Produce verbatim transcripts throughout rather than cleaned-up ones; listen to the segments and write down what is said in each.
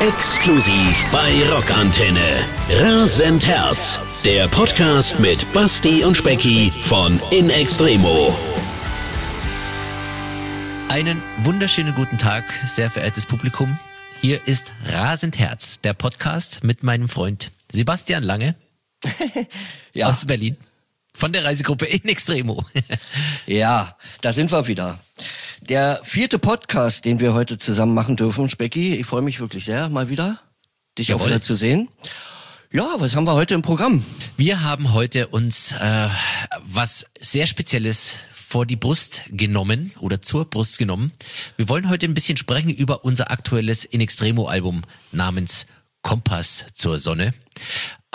Exklusiv bei Rockantenne. Rasend Herz. Der Podcast mit Basti und Specki von In Extremo. Einen wunderschönen guten Tag, sehr verehrtes Publikum. Hier ist Rasend Herz, der Podcast mit meinem Freund Sebastian Lange ja. aus Berlin. Von der Reisegruppe In Extremo. Ja, da sind wir wieder. Der vierte Podcast, den wir heute zusammen machen dürfen, Specki. Ich freue mich wirklich sehr, mal wieder, dich Jawohl. auch wieder zu sehen. Ja, was haben wir heute im Programm? Wir haben heute uns äh, was sehr Spezielles vor die Brust genommen oder zur Brust genommen. Wir wollen heute ein bisschen sprechen über unser aktuelles In Extremo Album namens Kompass zur Sonne. Äh,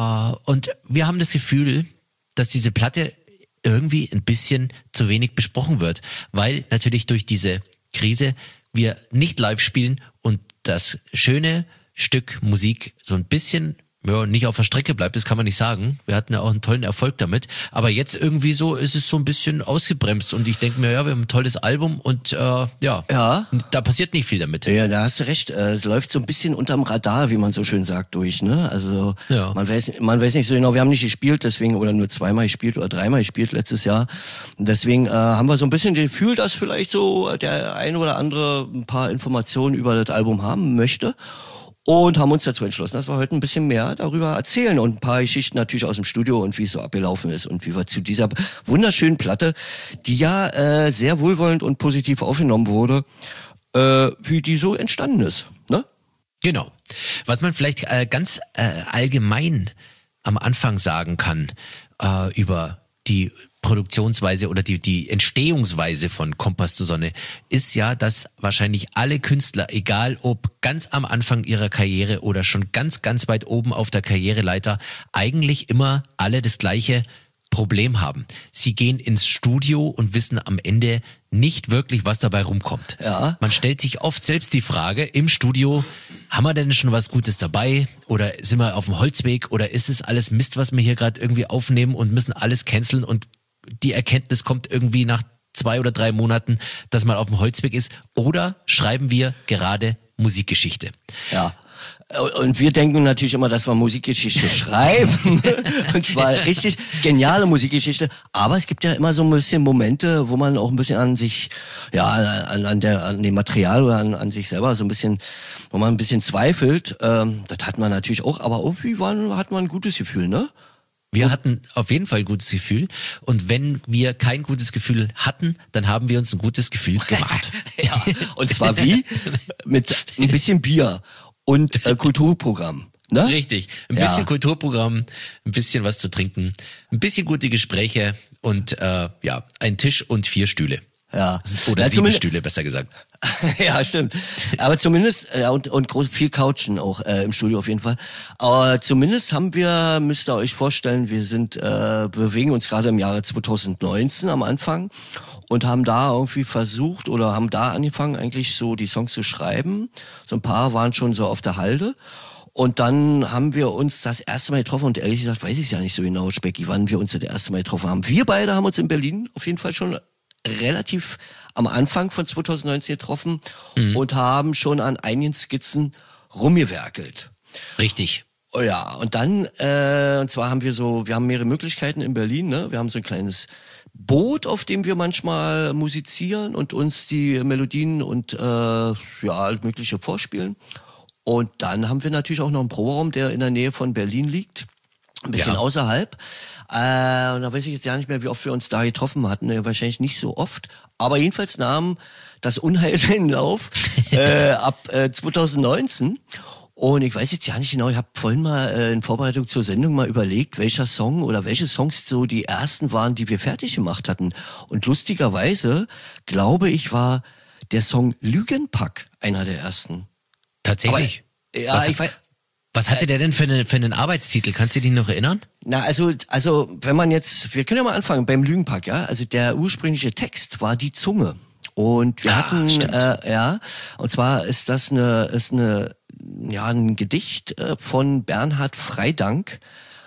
und wir haben das Gefühl, dass diese Platte irgendwie ein bisschen zu wenig besprochen wird, weil natürlich durch diese Krise wir nicht live spielen und das schöne Stück Musik so ein bisschen ja, nicht auf der Strecke bleibt, das kann man nicht sagen. Wir hatten ja auch einen tollen Erfolg damit. Aber jetzt irgendwie so ist es so ein bisschen ausgebremst und ich denke mir, ja, wir haben ein tolles Album und äh, ja, Ja. da passiert nicht viel damit. Ja, da hast du recht. Es läuft so ein bisschen unterm Radar, wie man so schön sagt, durch. Ne? Also Ja. man weiß, man weiß nicht so genau. Wir haben nicht gespielt, deswegen oder nur zweimal gespielt oder dreimal gespielt letztes Jahr. Und deswegen äh, haben wir so ein bisschen das Gefühl, dass vielleicht so der ein oder andere ein paar Informationen über das Album haben möchte. Und haben uns dazu entschlossen, dass wir heute ein bisschen mehr darüber erzählen und ein paar Geschichten natürlich aus dem Studio und wie es so abgelaufen ist und wie wir zu dieser wunderschönen Platte, die ja äh, sehr wohlwollend und positiv aufgenommen wurde, äh, wie die so entstanden ist. Ne? Genau. Was man vielleicht äh, ganz äh, allgemein am Anfang sagen kann äh, über die Produktionsweise oder die, die Entstehungsweise von Kompass zur Sonne ist ja, dass wahrscheinlich alle Künstler, egal ob ganz am Anfang ihrer Karriere oder schon ganz, ganz weit oben auf der Karriereleiter, eigentlich immer alle das gleiche Problem haben. Sie gehen ins Studio und wissen am Ende nicht wirklich, was dabei rumkommt. Ja. Man stellt sich oft selbst die Frage im Studio, haben wir denn schon was Gutes dabei oder sind wir auf dem Holzweg oder ist es alles Mist, was wir hier gerade irgendwie aufnehmen und müssen alles canceln und die Erkenntnis kommt irgendwie nach zwei oder drei Monaten, dass man auf dem Holzweg ist oder schreiben wir gerade Musikgeschichte? Ja. Und wir denken natürlich immer, dass wir Musikgeschichte schreiben. Und zwar richtig geniale Musikgeschichte. Aber es gibt ja immer so ein bisschen Momente, wo man auch ein bisschen an sich, ja, an, an, der, an dem Material oder an, an sich selber so ein bisschen, wo man ein bisschen zweifelt. Ähm, das hat man natürlich auch, aber irgendwie war, hat man ein gutes Gefühl, ne? Wir hatten auf jeden Fall ein gutes Gefühl und wenn wir kein gutes Gefühl hatten, dann haben wir uns ein gutes Gefühl gemacht. Ja, und zwar wie? Mit ein bisschen Bier und äh, Kulturprogramm. Ne? Richtig, ein Ja. bisschen Kulturprogramm, ein bisschen was zu trinken, ein bisschen gute Gespräche und äh, ja, ein Tisch und vier Stühle. Ja. Oder Na, sieben zumindest- Stühle, besser gesagt. Ja, stimmt. Aber zumindest, ja, und, und groß, viel Couchen auch äh, im Studio auf jeden Fall. Aber zumindest haben wir, müsst ihr euch vorstellen, wir sind, äh, bewegen uns gerade im Jahre zwanzig neunzehn am Anfang und haben da irgendwie versucht oder haben da angefangen eigentlich so die Songs zu schreiben. So ein paar waren schon so auf der Halde. Und dann haben wir uns das erste Mal getroffen und ehrlich gesagt weiß ich ja nicht so genau, Specki, wann wir uns das erste Mal getroffen haben. Wir beide haben uns in Berlin auf jeden Fall schon relativ am Anfang von zwanzig neunzehn getroffen mhm. und haben schon an einigen Skizzen rumgewerkelt. Richtig. Oh ja, und dann, äh, und zwar haben wir so, wir haben mehrere Möglichkeiten in Berlin, ne? Wir haben so ein kleines Boot, auf dem wir manchmal musizieren und uns die Melodien und äh, ja, alles Mögliche vorspielen. Und dann haben wir natürlich auch noch einen Proberaum, der in der Nähe von Berlin liegt. Ein bisschen Ja. außerhalb. Äh, und da weiß ich jetzt ja nicht mehr, wie oft wir uns da getroffen hatten. Ja, wahrscheinlich nicht so oft. Aber jedenfalls nahm das Unheil seinen Lauf äh, ab äh, zwanzig neunzehn. Und ich weiß jetzt ja nicht genau, ich habe vorhin mal äh, in Vorbereitung zur Sendung mal überlegt, welcher Song oder welche Songs so die ersten waren, die wir fertig gemacht hatten. Und lustigerweise, glaube ich, war der Song Lügenpack einer der ersten. Tatsächlich. Aber, ja, was, ich weiß... was hatte der denn für, eine, für einen Arbeitstitel? Kannst du dich noch erinnern? Na, also, also, wenn man jetzt, wir können ja mal anfangen beim Lügenpack, ja. Also der ursprüngliche Text war die Zunge. Und wir Ah, hatten, stimmt. äh, ja, und zwar ist das eine, ist eine, ja, ein Gedicht äh, von Bernhard Freydank.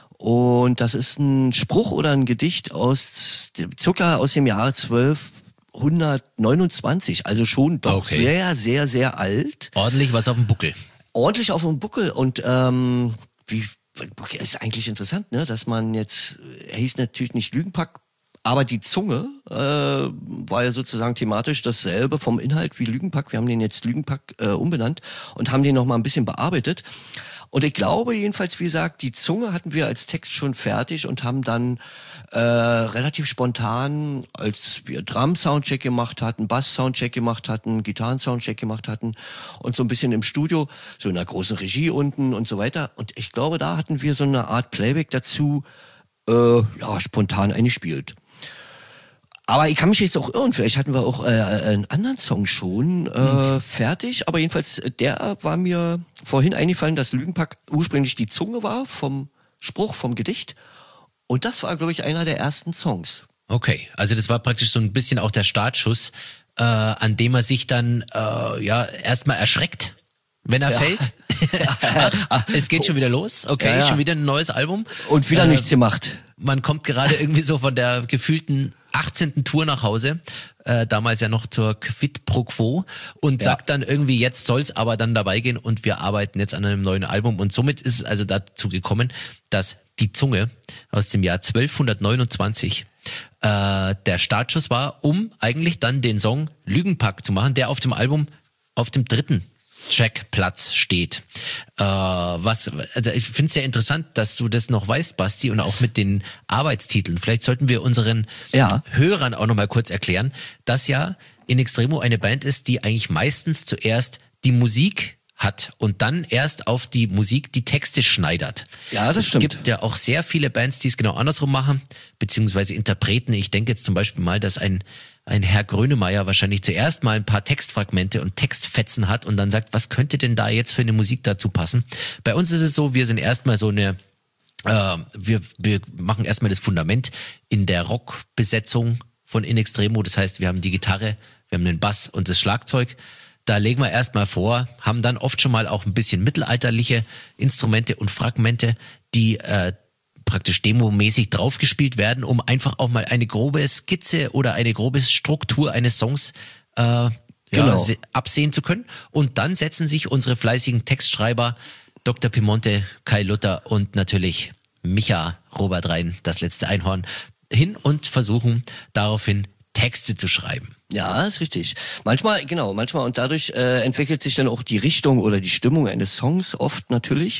Und das ist ein Spruch oder ein Gedicht aus circa aus dem Jahr zwölfhundertneunundzwanzig, also schon doch Okay. sehr, sehr, sehr alt. Ordentlich was auf dem Buckel. ordentlich auf dem Buckel und ähm, wie ist eigentlich interessant, ne, dass man jetzt, er hieß natürlich nicht Lügenpack, aber die Zunge äh, war ja sozusagen thematisch dasselbe vom Inhalt wie Lügenpack. Wir haben den jetzt Lügenpack äh, umbenannt und haben den noch mal ein bisschen bearbeitet. Und ich glaube jedenfalls, wie gesagt, die Zunge hatten wir als Text schon fertig und haben dann äh, relativ spontan, als wir Drum-Soundcheck gemacht hatten, Bass-Soundcheck gemacht hatten, Gitarren-Soundcheck gemacht hatten und so ein bisschen im Studio, so in einer großen Regie unten und so weiter. Und ich glaube, da hatten wir so eine Art Playback dazu, äh, ja, spontan eingespielt. Aber ich kann mich jetzt auch irren, vielleicht hatten wir auch äh, einen anderen Song schon äh, mhm. fertig, aber jedenfalls, der war mir vorhin eingefallen, dass Lügenpack ursprünglich die Zunge war vom Spruch, vom Gedicht und das war, glaube ich, einer der ersten Songs. Okay, also das war praktisch so ein bisschen auch der Startschuss, äh, an dem er sich dann äh, ja erstmal erschreckt, wenn er ja. fällt. Ach, es geht schon wieder los, okay, ja, ja. schon wieder ein neues Album. Und wieder äh, nichts gemacht. Man kommt gerade irgendwie so von der gefühlten achtzehnten Tour nach Hause, äh, damals ja noch zur Quid pro Quo und ja. sagt dann irgendwie, jetzt soll's aber dann dabei gehen und wir arbeiten jetzt an einem neuen Album und somit ist es also dazu gekommen, dass die Zunge aus dem Jahr zwölfhundertneunundzwanzig äh, der Startschuss war, um eigentlich dann den Song Lügenpack zu machen, der auf dem Album auf dem dritten Trackplatz steht. Äh, was, also ich finde es sehr interessant, dass du das noch weißt, Basti, und auch mit den Arbeitstiteln. Vielleicht sollten wir unseren ja. Hörern auch noch mal kurz erklären, dass ja In Extremo eine Band ist, die eigentlich meistens zuerst die Musik hat und dann erst auf die Musik die Texte schneidert. Ja, das es stimmt. Es gibt ja auch sehr viele Bands, die es genau andersrum machen, beziehungsweise Interpreten. Ich denke jetzt zum Beispiel mal, dass ein ein Herr Grönemeyer wahrscheinlich zuerst mal ein paar Textfragmente und Textfetzen hat und dann sagt, was könnte denn da jetzt für eine Musik dazu passen? Bei uns ist es so, wir sind erstmal so eine, äh, wir, wir machen erstmal das Fundament in der Rockbesetzung von In Extremo. Das heißt, wir haben die Gitarre, wir haben den Bass und das Schlagzeug. Da legen wir erstmal vor, haben dann oft schon mal auch ein bisschen mittelalterliche Instrumente und Fragmente, die äh, praktisch demomäßig draufgespielt werden, um einfach auch mal eine grobe Skizze oder eine grobe Struktur eines Songs äh, genau. ja, absehen zu können. Und dann setzen sich unsere fleißigen Textschreiber Doktor Piemonte, Kai Luther und natürlich Micha Robert Rhein, das letzte Einhorn, hin und versuchen daraufhin Texte zu schreiben. Ja, ist richtig. Manchmal, genau, manchmal und dadurch äh, entwickelt sich dann auch die Richtung oder die Stimmung eines Songs oft natürlich.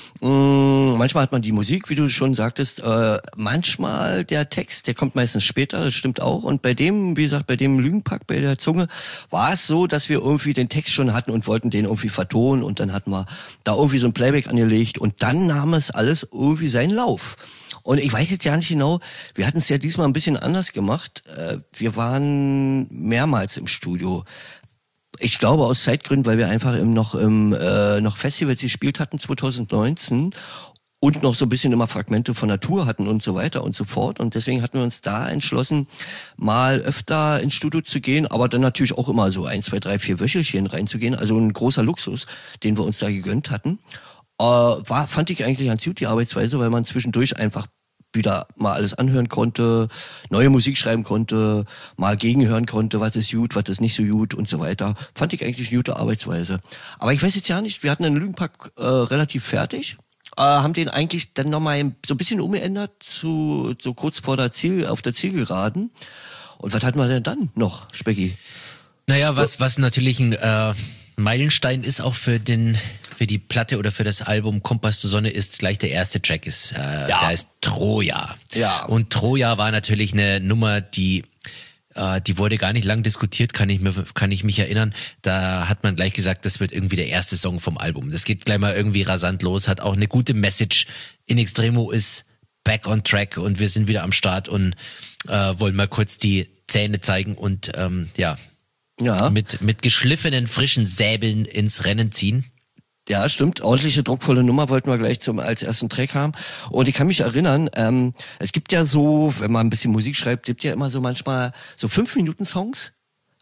Mm, manchmal hat man die Musik, wie du schon sagtest, äh, manchmal der Text, der kommt meistens später, das stimmt auch. Und bei dem, wie gesagt, bei dem Lügenpack, bei der Zunge, war es so, dass wir irgendwie den Text schon hatten und wollten den irgendwie vertonen und dann hatten wir da irgendwie so ein Playback angelegt und dann nahm es alles irgendwie seinen Lauf. Und ich weiß jetzt ja nicht genau, wir hatten es ja diesmal ein bisschen anders gemacht. Wir waren mehrmals im Studio. Ich glaube aus Zeitgründen, weil wir einfach im, noch im äh, noch Festivals gespielt hatten zwanzig neunzehn und noch so ein bisschen immer Fragmente von der Tour hatten und so weiter und so fort. Und deswegen hatten wir uns da entschlossen, mal öfter ins Studio zu gehen, aber dann natürlich auch immer so ein, zwei, drei, vier Wöchelchen reinzugehen. Also ein großer Luxus, den wir uns da gegönnt hatten. Äh, war, fand ich eigentlich ganz gut, die Arbeitsweise, weil man zwischendurch einfach wieder mal alles anhören konnte, neue Musik schreiben konnte, mal gegenhören konnte, was ist gut, was ist nicht so gut und so weiter. Fand ich eigentlich eine gute Arbeitsweise. Aber ich weiß jetzt ja nicht, wir hatten den Lügenpack äh, relativ fertig, äh, haben den eigentlich dann nochmal so ein bisschen umgeändert, zu, so kurz vor der Ziel, auf der Zielgeraden. Und was hatten wir denn dann noch, Specki? Naja, was, was natürlich ein äh, Meilenstein ist auch für den für die Platte oder für das Album Kompass zur Sonne ist gleich der erste Track, ist äh, ja. der ist Troja. Ja. Und Troja war natürlich eine Nummer, die äh, die wurde gar nicht lang diskutiert, kann ich mir kann ich mich erinnern. Da hat man gleich gesagt, das wird irgendwie der erste Song vom Album. Das geht gleich mal irgendwie rasant los, hat auch eine gute Message. In Extremo ist back on track und wir sind wieder am Start und äh, wollen mal kurz die Zähne zeigen und ähm, ja, ja. mit mit geschliffenen frischen Säbeln ins Rennen ziehen. Ja, stimmt. Ordentliche, druckvolle Nummer wollten wir gleich zum als ersten Track haben. Und ich kann mich erinnern, ähm, es gibt ja so, wenn man ein bisschen Musik schreibt, gibt ja immer so manchmal so fünf Minuten Songs.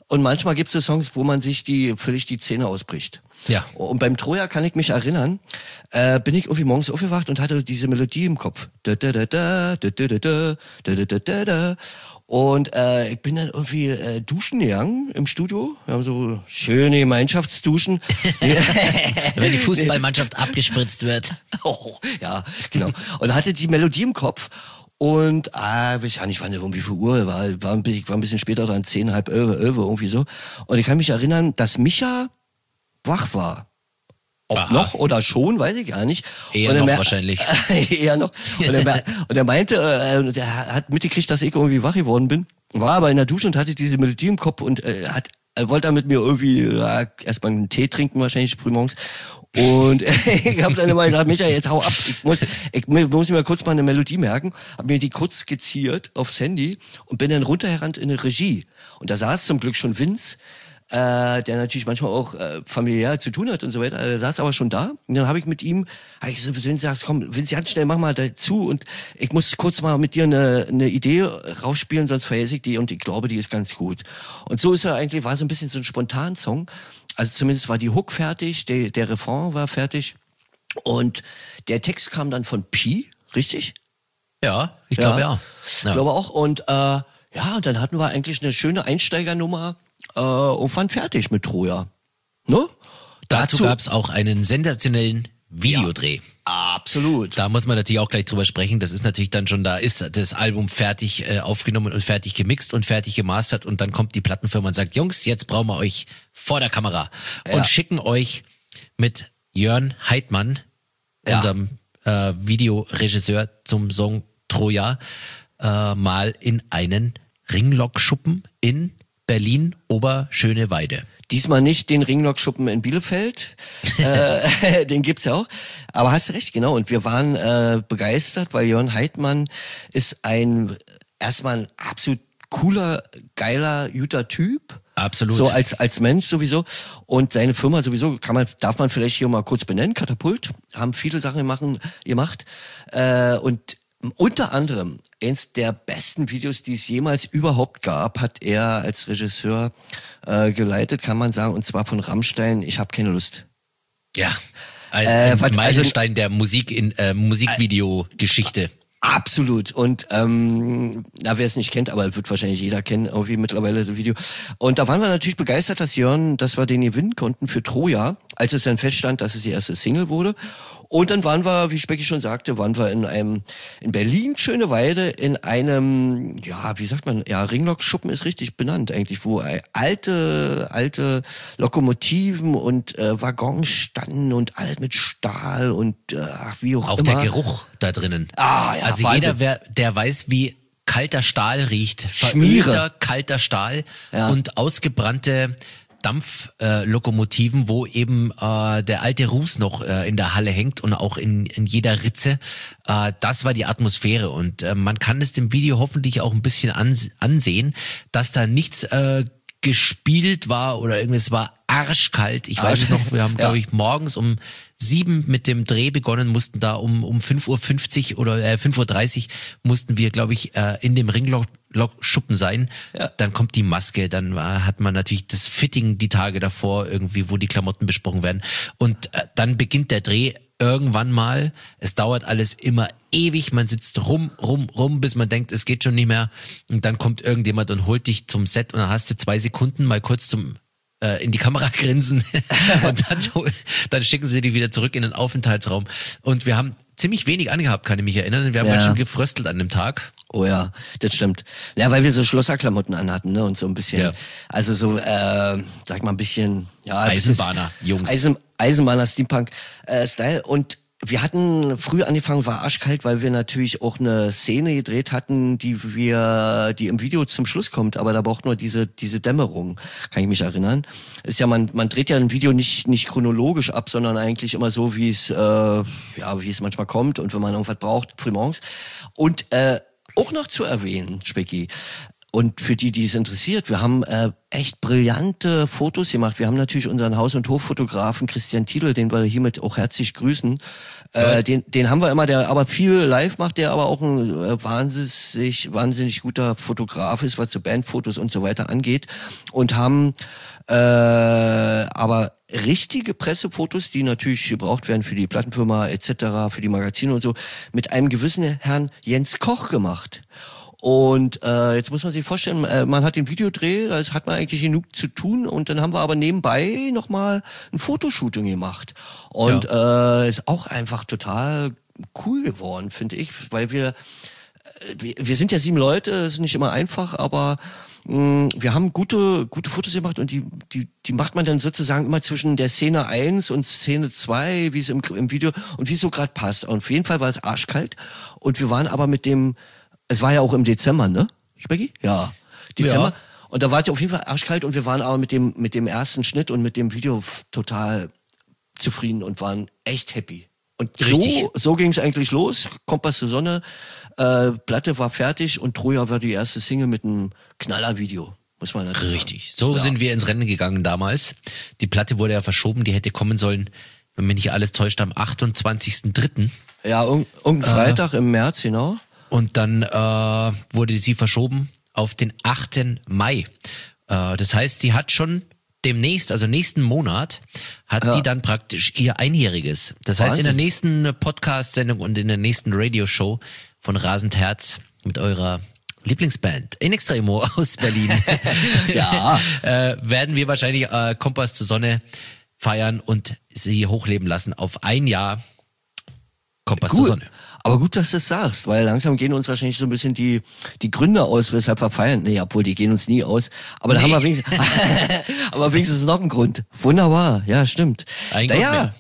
Und manchmal gibt es so Songs, wo man sich die völlig die Zähne ausbricht. Ja. Und beim Troja kann ich mich erinnern, äh, bin ich irgendwie morgens aufgewacht und hatte diese Melodie im Kopf. Da, da, da, da, da, da, da, da, da, da, da. Und äh, ich bin dann irgendwie äh, duschen gegangen im Studio. Wir haben so schöne Gemeinschaftsduschen. Wenn die Fußballmannschaft abgespritzt wird. Oh, ja, genau. Und hatte die Melodie im Kopf. Und, ah, weiß ja nicht, wann, um wie viel Uhr war, war ein, bisschen, war ein bisschen später dran, zehn, halb elf, elf, irgendwie so. Und ich kann mich erinnern, dass Micha wach war. Ob Aha. noch oder schon, weiß ich gar nicht. Eher und noch mer- wahrscheinlich. Eher noch. Und er, mer- und er meinte, äh, der hat mitgekriegt, dass ich irgendwie wach geworden bin. War aber in der Dusche und hatte diese Melodie im Kopf und äh, hat, er wollte dann mit mir irgendwie äh, erstmal einen Tee trinken, wahrscheinlich frühmorgens. Und ich habe dann immer gesagt, Micha, jetzt hau ab. Ich muss, ich muss mir kurz mal eine Melodie merken. Hab mir die kurz skizziert aufs Handy und bin dann runtergerannt in eine Regie. Und da saß zum Glück schon Vince, äh, der natürlich manchmal auch äh, familiär zu tun hat und so weiter. Er saß aber schon da. Und dann habe ich mit ihm, hab ich gesagt, Vince, sagst, komm, Vince, ganz schnell, mach mal dazu. Und ich muss kurz mal mit dir eine, eine Idee rausspielen, sonst vergesse ich die. Und ich glaube, die ist ganz gut. Und so ist er eigentlich, war so ein bisschen so ein Spontansong. Also zumindest war die Hook fertig, der, der Refrain war fertig und der Text kam dann von Pi, richtig? Ja, ich glaube ja. Ich ja. glaube auch. Und äh, ja, und dann hatten wir eigentlich eine schöne Einsteigernummer äh, und waren fertig mit Troja. Ne? Dazu, Dazu gab es auch einen sensationellen Videodreh. Ja, absolut. Da muss man natürlich auch gleich drüber sprechen. Das ist natürlich dann schon, da ist das Album fertig äh, aufgenommen und fertig gemixt und fertig gemastert und dann kommt die Plattenfirma und sagt, Jungs, jetzt brauchen wir euch vor der Kamera ja. und schicken euch mit Jörn Heidmann, ja. unserem äh, Videoregisseur zum Song Troja, äh, mal in einen Ringlockschuppen in Berlin Oberschöneweide. Diesmal nicht den Ringlockschuppen in Bielefeld, äh, den gibt's ja auch. Aber hast du recht, genau. Und wir waren äh, begeistert, weil Jörn Heidmann ist ein erstmal ein absolut cooler, geiler, guter Typ. Absolut. So als als Mensch sowieso. Und seine Firma sowieso, kann man, darf man vielleicht hier mal kurz benennen, Katapult, haben viele Sachen machen, gemacht. Äh, und unter anderem eins der besten Videos, die es jemals überhaupt gab, hat er als Regisseur äh, geleitet, kann man sagen, und zwar von Rammstein, Ich hab keine Lust. Ja, ein, äh, ein was, Meilenstein also, der Musik in äh, Musikvideogeschichte. Absolut. Und ähm, na, wer es nicht kennt, aber wird wahrscheinlich jeder kennen, irgendwie mittlerweile das Video. Und da waren wir natürlich begeistert, dass Jörn, dass wir den gewinnen konnten für Troja, als es dann feststand, dass es die erste Single wurde. Und dann waren wir, wie Specki schon sagte, waren wir in einem, in Berlin, Schöneweide, in einem, ja, wie sagt man, ja, Ringlockschuppen ist richtig benannt eigentlich, wo alte, alte Lokomotiven und äh, Waggons standen und alles mit Stahl und äh, wie auch, auch immer. Auch der Geruch da drinnen. Ah, ja, also Wahnsinn. Jeder, wer, der weiß, wie kalter Stahl riecht. Veröhlter, kalter Stahl ja. und ausgebrannte Dampflokomotiven, äh, wo eben äh, der alte Ruß noch äh, in der Halle hängt und auch in, in jeder Ritze. Äh, das war die Atmosphäre und äh, man kann es dem Video hoffentlich auch ein bisschen ans- ansehen, dass da nichts äh, gespielt war oder irgendwas war arschkalt. Ich weiß es noch, wir haben, glaube ich, morgens um sieben mit dem Dreh begonnen, mussten da um um fünf Uhr fünfzig oder äh, fünf Uhr dreißig mussten wir, glaube ich, äh, in dem Ringlockschuppen sein. Ja. Dann kommt die Maske, dann war, hat man natürlich das Fitting die Tage davor irgendwie, wo die Klamotten besprochen werden. Und äh, dann beginnt der Dreh irgendwann mal. Es dauert alles immer ewig. Man sitzt rum, rum, rum, bis man denkt, es geht schon nicht mehr. Und dann kommt irgendjemand und holt dich zum Set und dann hast du zwei Sekunden mal kurz zum äh, in die Kamera grinsen und dann, dann schicken sie dich wieder zurück in den Aufenthaltsraum. Und wir haben ziemlich wenig angehabt, kann ich mich erinnern. Wir haben ja. ganz schön gefröstelt an dem Tag. Oh ja, das stimmt. Ja, weil wir so Schlosserklamotten anhatten, ne, und so ein bisschen, ja. also so, äh, sag mal ein bisschen, ja, Eisenbahner, Jungs. Eisen, Eisenbahner, Steampunk-Style. Äh, und wir hatten früh angefangen, war arschkalt, weil wir natürlich auch eine Szene gedreht hatten, die wir, die im Video zum Schluss kommt, aber da braucht nur diese, diese Dämmerung, kann ich mich erinnern. Ist ja, man, man dreht ja ein Video nicht, nicht chronologisch ab, sondern eigentlich immer so, wie es, äh, ja, wie es manchmal kommt und wenn man irgendwas braucht, frühmorgens. Und, äh, auch noch zu erwähnen, Specki, und für die, die es interessiert, wir haben äh, echt brillante Fotos gemacht. Wir haben natürlich unseren Haus- und Hoffotografen Christian Thiele, den wir hiermit auch herzlich grüßen. Ja. Äh, den, den haben wir immer, der aber viel live macht, der aber auch ein äh, wahnsinnig, wahnsinnig guter Fotograf ist, was so Bandfotos und so weiter angeht. Und haben äh, aber richtige Pressefotos, die natürlich gebraucht werden für die Plattenfirma et cetera, für die Magazine und so, mit einem gewissen Herrn Jens Koch gemacht. Und äh, jetzt muss man sich vorstellen, äh, man hat den Videodreh, da hat man eigentlich genug zu tun und dann haben wir aber nebenbei nochmal ein Fotoshooting gemacht. Und ja. äh, ist auch einfach total cool geworden, finde ich, weil wir, äh, wir, wir sind ja sieben Leute, das ist nicht immer einfach, aber mh, wir haben gute gute Fotos gemacht und die die die macht man dann sozusagen immer zwischen der Szene eins und Szene zwei, wie es im, im Video und wie es so gerade passt. Und auf jeden Fall war es arschkalt und wir waren aber mit dem, es war ja auch im Dezember, ne? Specki? Ja. Dezember. Ja. Und da war es ja auf jeden Fall arschkalt und wir waren aber mit dem, mit dem ersten Schnitt und mit dem Video f- total zufrieden und waren echt happy. Und Richtig. so, so ging es eigentlich los. Kompass zur Sonne, äh, Platte war fertig und Troja war die erste Single mit einem Knallervideo. Muss man natürlich Richtig. sagen. So Ja. sind wir ins Rennen gegangen damals. Die Platte wurde ja verschoben, die hätte kommen sollen, wenn mich nicht alles täuscht, am achtundzwanzigsten dritten Ja, irg- irgendein Freitag im März, genau. Und dann äh, wurde sie verschoben auf den achten Mai. Äh, das heißt, die hat schon demnächst, also nächsten Monat, hat Ja. die dann praktisch ihr Einjähriges. Das heißt, in der Wahnsinn. nächsten Podcast-Sendung und in der nächsten Radioshow von Rasend Herz mit eurer Lieblingsband In Extremo aus Berlin Ja. äh, werden wir wahrscheinlich äh, Kompass zur Sonne feiern und sie hochleben lassen auf ein Jahr Kompass zur Gut. Sonne. Aber gut, dass du es sagst, weil langsam gehen uns wahrscheinlich so ein bisschen die die Gründe aus, weshalb wir feiern. Nee, obwohl die gehen uns nie aus. Aber da Nee. haben wir wenigstens, aber wenigstens noch einen Grund. Wunderbar, ja, stimmt. Ein Grund ja, mehr.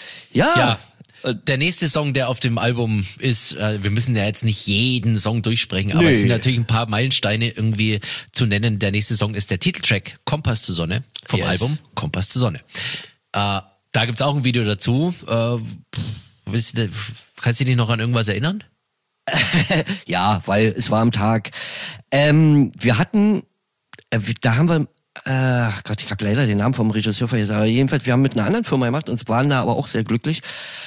ja, Ja, der nächste Song, der auf dem Album ist, äh, wir müssen ja jetzt nicht jeden Song durchsprechen, aber Nee. es sind natürlich ein paar Meilensteine irgendwie zu nennen. Der nächste Song ist der Titeltrack Kompass zur Sonne vom Yes. Album Kompass zur Sonne. Äh, da gibt's auch ein Video dazu. Äh, willst du, kannst du dich noch an irgendwas erinnern? ja, weil es war am Tag. Ähm, wir hatten, äh, da haben wir, äh, Gott, ich habe leider den Namen vom Regisseur vergessen, aber jedenfalls, wir haben mit einer anderen Firma gemacht und waren da aber auch sehr glücklich.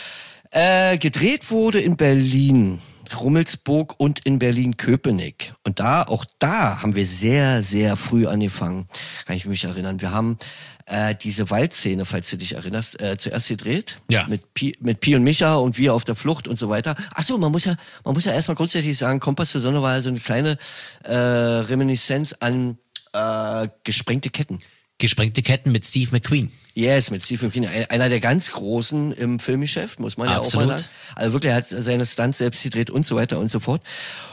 Äh, gedreht wurde in Berlin, Rummelsburg und in Berlin-Köpenick. Und da, auch da haben wir sehr, sehr früh angefangen, kann ich mich erinnern. Wir haben äh, diese Waldszene, falls du dich erinnerst, äh, zuerst gedreht. Ja. Mit Pi, mit Pi und Micha und wir auf der Flucht und so weiter. Ach so, man muss ja, man muss ja erstmal grundsätzlich sagen, Kompass zur Sonne war ja so eine kleine äh, Reminiszenz an äh, gesprengte Ketten. Gesprengte Ketten mit Steve McQueen. Yes, mit Steve McQueen, ein- einer der ganz Großen im Filmgeschäft, muss man ja Absolut. auch mal sagen. Also wirklich, er hat seine Stunts selbst gedreht und so weiter und so fort.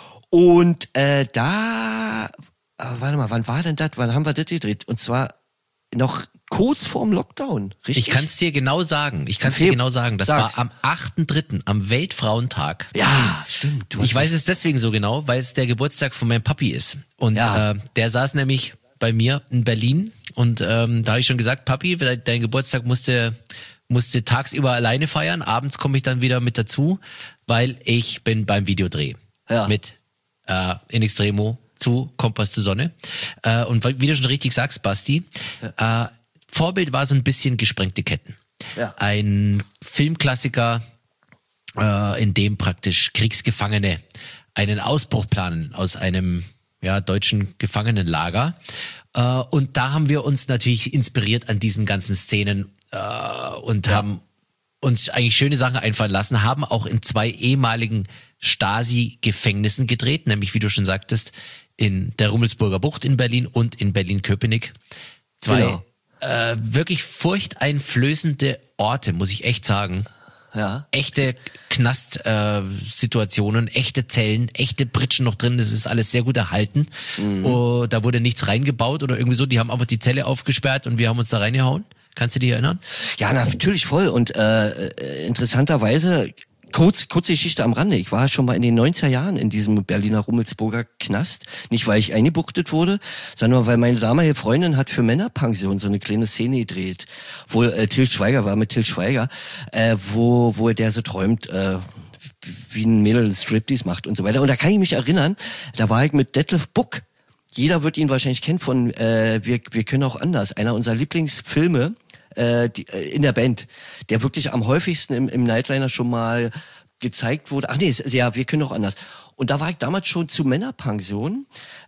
Und äh, da, äh, warte mal, wann war denn das? Wann haben wir das gedreht? Und zwar noch kurz vorm Lockdown, richtig? Ich kann es dir genau sagen. Ich kann es dir Feb- genau sagen. Das Sag's. war am achten dritten, am Weltfrauentag. Ja, stimmt. Du Ich hast weiß recht. es deswegen so genau, weil es der Geburtstag von meinem Papi ist. Und Ja. äh, der saß nämlich bei mir in Berlin und ähm, da habe ich schon gesagt, Papi, dein dein Geburtstag musste musste tagsüber alleine feiern, abends komme ich dann wieder mit dazu, weil ich bin beim Videodreh Ja. mit äh, In Extremo zu Kompass zur Sonne. Äh, und wie du schon richtig sagst, Basti, äh, Vorbild war so ein bisschen Gesprengte Ketten. Ja. Ein Filmklassiker, äh, in dem praktisch Kriegsgefangene einen Ausbruch planen aus einem ja, deutschen Gefangenenlager. Äh, und da haben wir uns natürlich inspiriert an diesen ganzen Szenen äh, und Ja. haben uns eigentlich schöne Sachen einfallen lassen, haben auch in zwei ehemaligen Stasi-Gefängnissen gedreht, nämlich wie du schon sagtest, in der Rummelsburger Bucht in Berlin und in Berlin-Köpenick. Zwei Genau. äh, wirklich furchteinflößende Orte, muss ich echt sagen. Ja. Echte Knast-Situationen, echte Zellen, echte Pritschen noch drin, das ist alles sehr gut erhalten. Oh, da wurde nichts reingebaut oder irgendwie so, die haben einfach die Zelle aufgesperrt und wir haben uns da reingehauen. Kannst du dich erinnern? Ja, natürlich voll. Und äh, äh, interessanterweise, kurz, kurze Geschichte am Rande. Ich war schon mal in den neunziger Jahren in diesem Berliner Rummelsburger Knast. Nicht, weil ich eingebuchtet wurde, sondern weil meine damalige Freundin hat für Männerpension so eine kleine Szene gedreht, wo äh, Til Schweiger war, mit Til Schweiger, äh, wo, wo der so träumt, äh, wie ein Mädel ein Striptease macht und so weiter. Und da kann ich mich erinnern, da war ich mit Detlef Buck, jeder wird ihn wahrscheinlich kennen von äh, wir, wir können auch anders. Einer unserer Lieblingsfilme äh, die, äh, in der Band, der wirklich am häufigsten im, im Nightliner schon mal gezeigt wurde. Ach nee, ist, ja, wir können auch anders. Und da war ich damals schon zu Männerpension,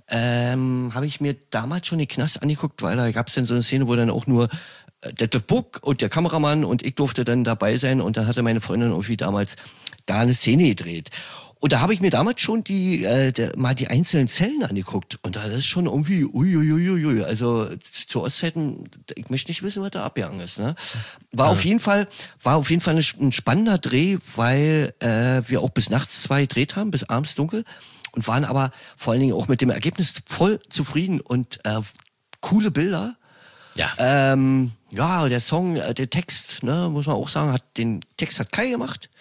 ähm, habe ich mir damals schon den Knast angeguckt, weil da gab es dann so eine Szene, wo dann auch nur äh, der Buck und der Kameramann und ich durfte dann dabei sein und dann hatte meine Freundin irgendwie damals da eine Szene gedreht. Und da habe ich mir damals schon die äh, der, mal die einzelnen Zellen angeguckt und da ist schon irgendwie uiuiuiui. Also zu Ostzeiten, ich möchte nicht wissen, was da abgegangen ist. Ne? War ja. auf jeden Fall war auf jeden Fall ein spannender Dreh, weil äh, wir auch bis nachts zwei gedreht haben, bis abends dunkel und waren aber vor allen Dingen auch mit dem Ergebnis voll zufrieden und äh, coole Bilder. Ja. Ähm, ja, der Song, äh, der Text, ne, muss man auch sagen, hat den Text hat Kai gemacht.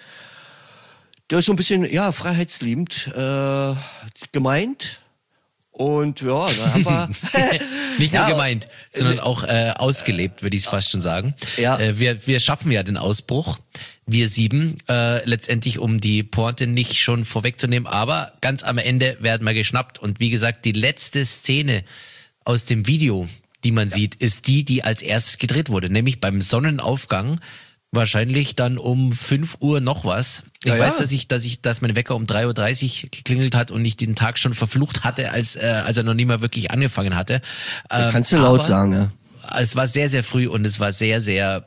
Der ist so ein bisschen, ja, freiheitsliebend äh, gemeint. Und ja, da haben wir... Nicht nur ja, gemeint, sondern auch äh, ausgelebt, würde ich es fast schon sagen. Ja. Äh, wir, wir schaffen ja den Ausbruch, wir sieben, äh, letztendlich, um die Pointe nicht schon vorwegzunehmen. Aber ganz am Ende werden wir geschnappt. Und wie gesagt, die letzte Szene aus dem Video, die man ja. sieht, ist die, die als erstes gedreht wurde. Nämlich beim Sonnenaufgang. Wahrscheinlich dann um fünf Uhr noch was. Ich ja, weiß, ja. dass ich, dass ich, dass mein Wecker um drei Uhr dreißig geklingelt hat und ich den Tag schon verflucht hatte, als, äh, als er noch nie mal wirklich angefangen hatte. Ähm, kannst du laut sagen, ja. Es war sehr, sehr früh und es war sehr, sehr,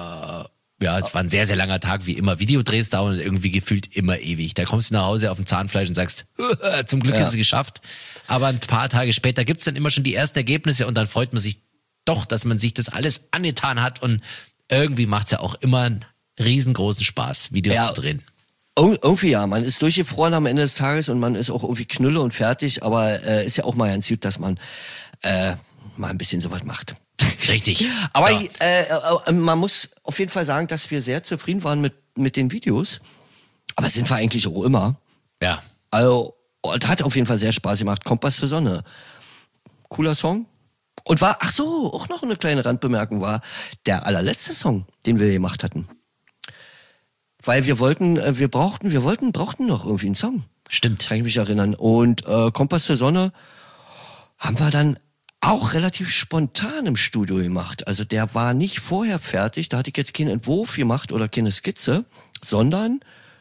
äh, ja, es war ein sehr, sehr langer Tag, wie immer. Videodrehs dauern irgendwie gefühlt immer ewig. Da kommst du nach Hause auf dem Zahnfleisch und sagst, zum Glück ja. ist es geschafft. Aber ein paar Tage später gibt's dann immer schon die ersten Ergebnisse und dann freut man sich doch, dass man sich das alles angetan hat und irgendwie macht's ja auch immer einen riesengroßen Spaß, Videos ja, zu drehen. Irgendwie ja, man ist durchgefroren am Ende des Tages und man ist auch irgendwie knülle und fertig, aber äh, ist ja auch mal ganz gut, dass man äh, mal ein bisschen sowas macht. Richtig. Aber ja. äh, äh, man muss auf jeden Fall sagen, dass wir sehr zufrieden waren mit, mit den Videos. Aber sind wir eigentlich auch immer. Ja. Also, hat auf jeden Fall sehr Spaß gemacht. Kompass zur Sonne. Cooler Song. Und war, ach so, auch noch eine kleine Randbemerkung war, der allerletzte Song, den wir gemacht hatten. Weil wir wollten, wir brauchten, wir wollten, brauchten noch irgendwie einen Song. Stimmt. Kann ich mich erinnern. Und äh, Kompass zur Sonne haben wir dann auch relativ spontan im Studio gemacht. Also der war nicht vorher fertig, da hatte ich jetzt keinen Entwurf gemacht oder keine Skizze, sondern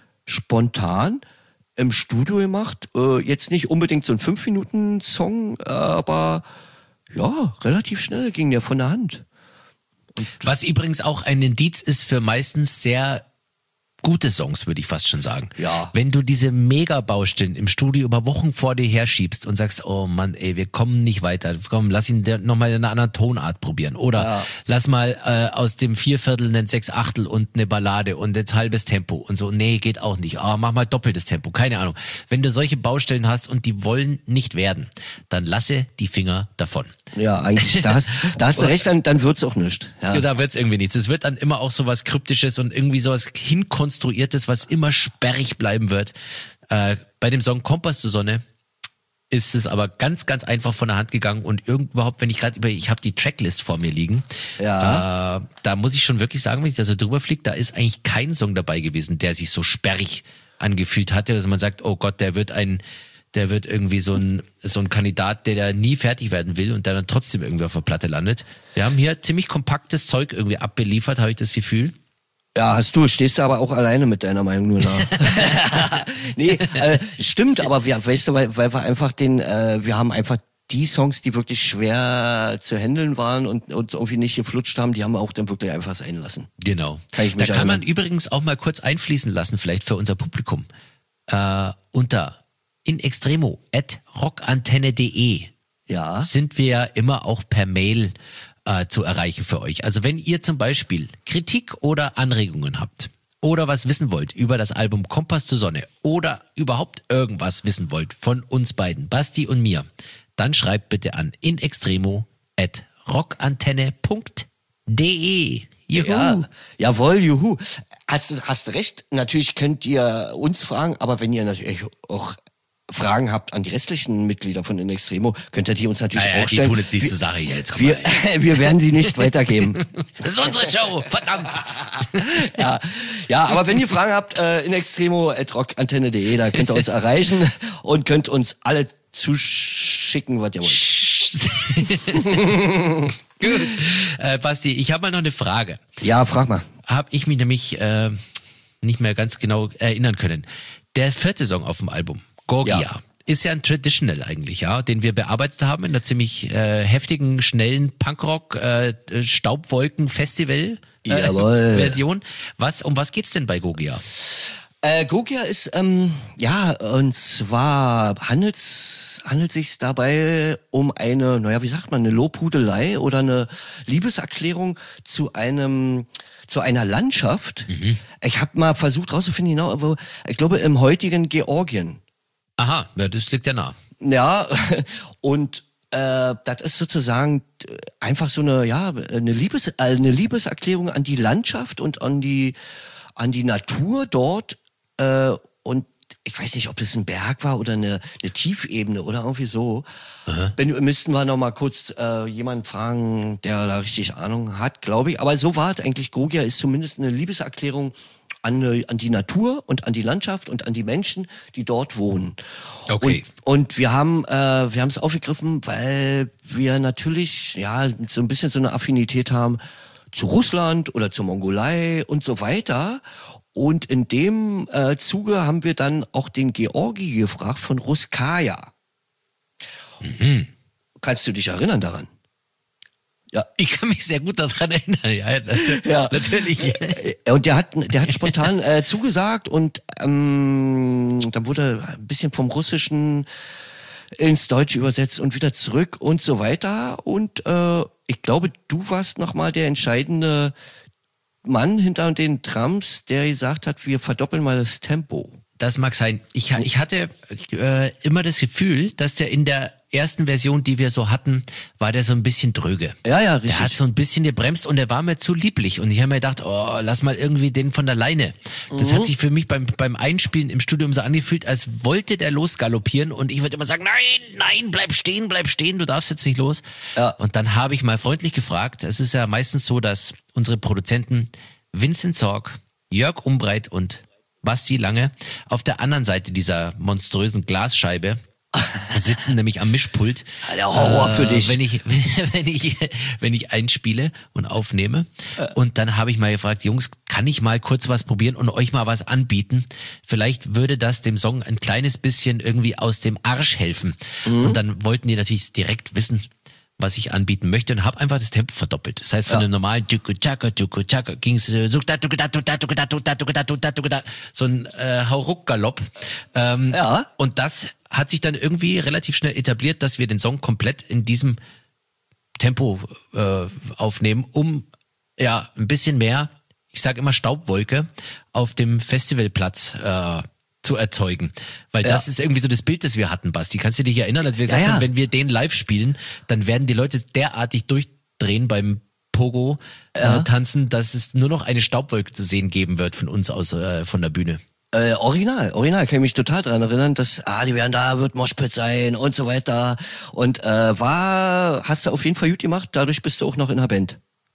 spontan im Studio gemacht. Äh, jetzt nicht unbedingt so ein fünf Minuten Song, aber ja, relativ schnell ging der von der Hand. Und was übrigens auch ein Indiz ist für meistens sehr gute Songs, würde ich fast schon sagen. Ja. Wenn du diese Mega-Baustellen im Studio über Wochen vor dir herschiebst und sagst, oh Mann, ey, wir kommen nicht weiter. Komm, lass ihn nochmal in einer anderen Tonart probieren. Oder ja. lass mal äh, aus dem Vierviertel einen Sechsachtel und eine Ballade und jetzt halbes Tempo und so. Nee, geht auch nicht. Oh, mach mal doppeltes Tempo. Keine Ahnung. Wenn du solche Baustellen hast und die wollen nicht werden, dann lasse die Finger davon. Ja, eigentlich, da hast, da hast du recht, dann, dann wird's auch nicht. Ja. Ja, da wird's irgendwie nichts. Es wird dann immer auch so was Kryptisches und irgendwie sowas hinkonstruiertes, was immer sperrig bleiben wird. Äh, bei dem Song Kompass zur Sonne ist es aber ganz, ganz einfach von der Hand gegangen und überhaupt, wenn ich gerade über, ich habe die Tracklist vor mir liegen, ja. äh, da muss ich schon wirklich sagen, wenn ich da so drüber fliege, da ist eigentlich kein Song dabei gewesen, der sich so sperrig angefühlt hatte, dass man sagt, oh Gott, der wird ein Der wird irgendwie so ein, so ein Kandidat, der da nie fertig werden will und der dann trotzdem irgendwie auf der Platte landet. Wir haben hier ziemlich kompaktes Zeug irgendwie abbeliefert, habe ich das Gefühl. Ja, hast du, stehst du aber auch alleine mit deiner Meinung nur nach. Nee, äh, stimmt, aber wir, weißt du, weil, weil wir einfach den, äh, wir haben einfach die Songs, die wirklich schwer zu handeln waren und, und irgendwie nicht geflutscht haben, die haben wir auch dann wirklich einfach sein lassen. Genau. Kann ich mich da kann erinnern. man übrigens auch mal kurz einfließen lassen, vielleicht für unser Publikum. Äh, unter in extremo at rockantenne punkt de ja. sind wir ja immer auch per Mail äh, zu erreichen für euch. Also wenn ihr zum Beispiel Kritik oder Anregungen habt oder was wissen wollt über das Album Kompass zur Sonne oder überhaupt irgendwas wissen wollt von uns beiden, Basti und mir, dann schreibt bitte an in extremo at rockantenne punkt de. Juhu. Ja, jawohl, juhu. Hast, hast recht, natürlich könnt ihr uns fragen, aber wenn ihr natürlich auch Fragen habt an die restlichen Mitglieder von In Extremo, könnt ihr die uns natürlich naja, auch stellen. Die tun jetzt nichts zur Sache hier. Jetzt wir, wir werden sie nicht weitergeben. Das ist unsere Show, verdammt. ja, ja, aber wenn ihr Fragen habt, äh, in extremo at rockantenne punkt de, da könnt ihr uns erreichen und könnt uns alle zusch schicken, was ihr wollt. Gut. Äh, Basti, ich habe mal noch eine Frage. Ja, frag mal. Habe ich mich nämlich äh, nicht mehr ganz genau erinnern können. Der vierte Song auf dem Album, Gorgia, Ja. ist ja ein Traditional eigentlich, ja, den wir bearbeitet haben in einer ziemlich äh, heftigen, schnellen Punkrock äh, Staubwolken-Festival äh, Jawohl. Version. Was, um was geht's denn bei Gorgia? Äh, Gorgia ist, ähm, ja, und zwar handelt's, handelt sich's dabei um eine, naja, wie sagt man, eine Lobhudelei oder eine Liebeserklärung zu einem, zu einer Landschaft. Mhm. Ich habe mal versucht rauszufinden, genau, aber ich glaube im heutigen Georgien. Aha, ja, das liegt ja nah. Ja, und äh, das ist sozusagen einfach so eine, ja, eine Liebes, äh, eine Liebeserklärung an die Landschaft und an die, an die Natur dort. Äh, und ich weiß nicht, ob das ein Berg war oder eine, eine Tiefebene oder irgendwie so. Wenn, müssten wir noch mal kurz äh, jemanden fragen, der da richtig Ahnung hat, glaube ich. Aber so war es eigentlich. Gorgia ist zumindest eine Liebeserklärung an, an die Natur und an die Landschaft und an die Menschen, die dort wohnen. Okay. Und, und wir haben äh, wir haben es aufgegriffen, weil wir natürlich ja so ein bisschen so eine Affinität haben zu Russland oder zur Mongolei und so weiter. Und in dem äh, Zuge haben wir dann auch den Georgi gefragt von Ruskaya. Mhm. Kannst du dich erinnern daran? Ja. Ich kann mich sehr gut daran erinnern, ja, nat- Ja. natürlich. Und der hat, der hat spontan äh, zugesagt und ähm, dann wurde ein bisschen vom Russischen ins Deutsche übersetzt und wieder zurück und so weiter. Und äh, ich glaube, du warst nochmal der entscheidende Mann hinter den Drums, der gesagt hat, wir verdoppeln mal das Tempo. Das mag sein. Ich, ich hatte äh, immer das Gefühl, dass der in der ersten Version, die wir so hatten, war der so ein bisschen dröge. Ja, ja, richtig. Der hat so ein bisschen gebremst und der war mir zu lieblich. Und ich habe mir gedacht, oh, lass mal irgendwie den von der Leine. Das Mhm. hat sich für mich beim, beim Einspielen im Studium so angefühlt, als wollte der losgaloppieren. Und ich würde immer sagen, nein, nein, bleib stehen, bleib stehen, du darfst jetzt nicht los. Ja. Und dann habe ich mal freundlich gefragt, es ist ja meistens so, dass unsere Produzenten Vincent Zorg, Jörg Umbreit und Basti Lange auf der anderen Seite dieser monströsen Glasscheibe sitzen, nämlich am Mischpult. Der Horror für dich. Wenn ich, wenn ich, wenn ich einspiele und aufnehme. Und dann habe ich mal gefragt, Jungs, kann ich mal kurz was probieren und euch mal was anbieten? Vielleicht würde das dem Song ein kleines bisschen irgendwie aus dem Arsch helfen. Mhm. Und dann wollten die natürlich direkt wissen, was ich anbieten möchte und habe einfach das Tempo verdoppelt. Das heißt, von Ja. dem normalen Tuku-Chaka, Tuku-Chaka ging es so so ein äh, Hauruck-Galopp. Ähm, Ja. Und das hat sich dann irgendwie relativ schnell etabliert, dass wir den Song komplett in diesem Tempo äh, aufnehmen, um ja ein bisschen mehr, ich sage immer Staubwolke, auf dem Festivalplatz äh, zu erzeugen. Weil Ja. das ist irgendwie so das Bild, das wir hatten, Basti. Kannst du dich erinnern, als wir gesagt Ja, ja. haben, wenn wir den live spielen, dann werden die Leute derartig durchdrehen beim Pogo Ja. äh, tanzen, dass es nur noch eine Staubwolke zu sehen geben wird von uns aus äh, von der Bühne. Äh, original, original, kann ich mich total dran erinnern, dass, ah, die werden da, wird Moshpit sein und so weiter. Und äh, war, hast du auf jeden Fall gut gemacht, dadurch bist du auch noch in der Band.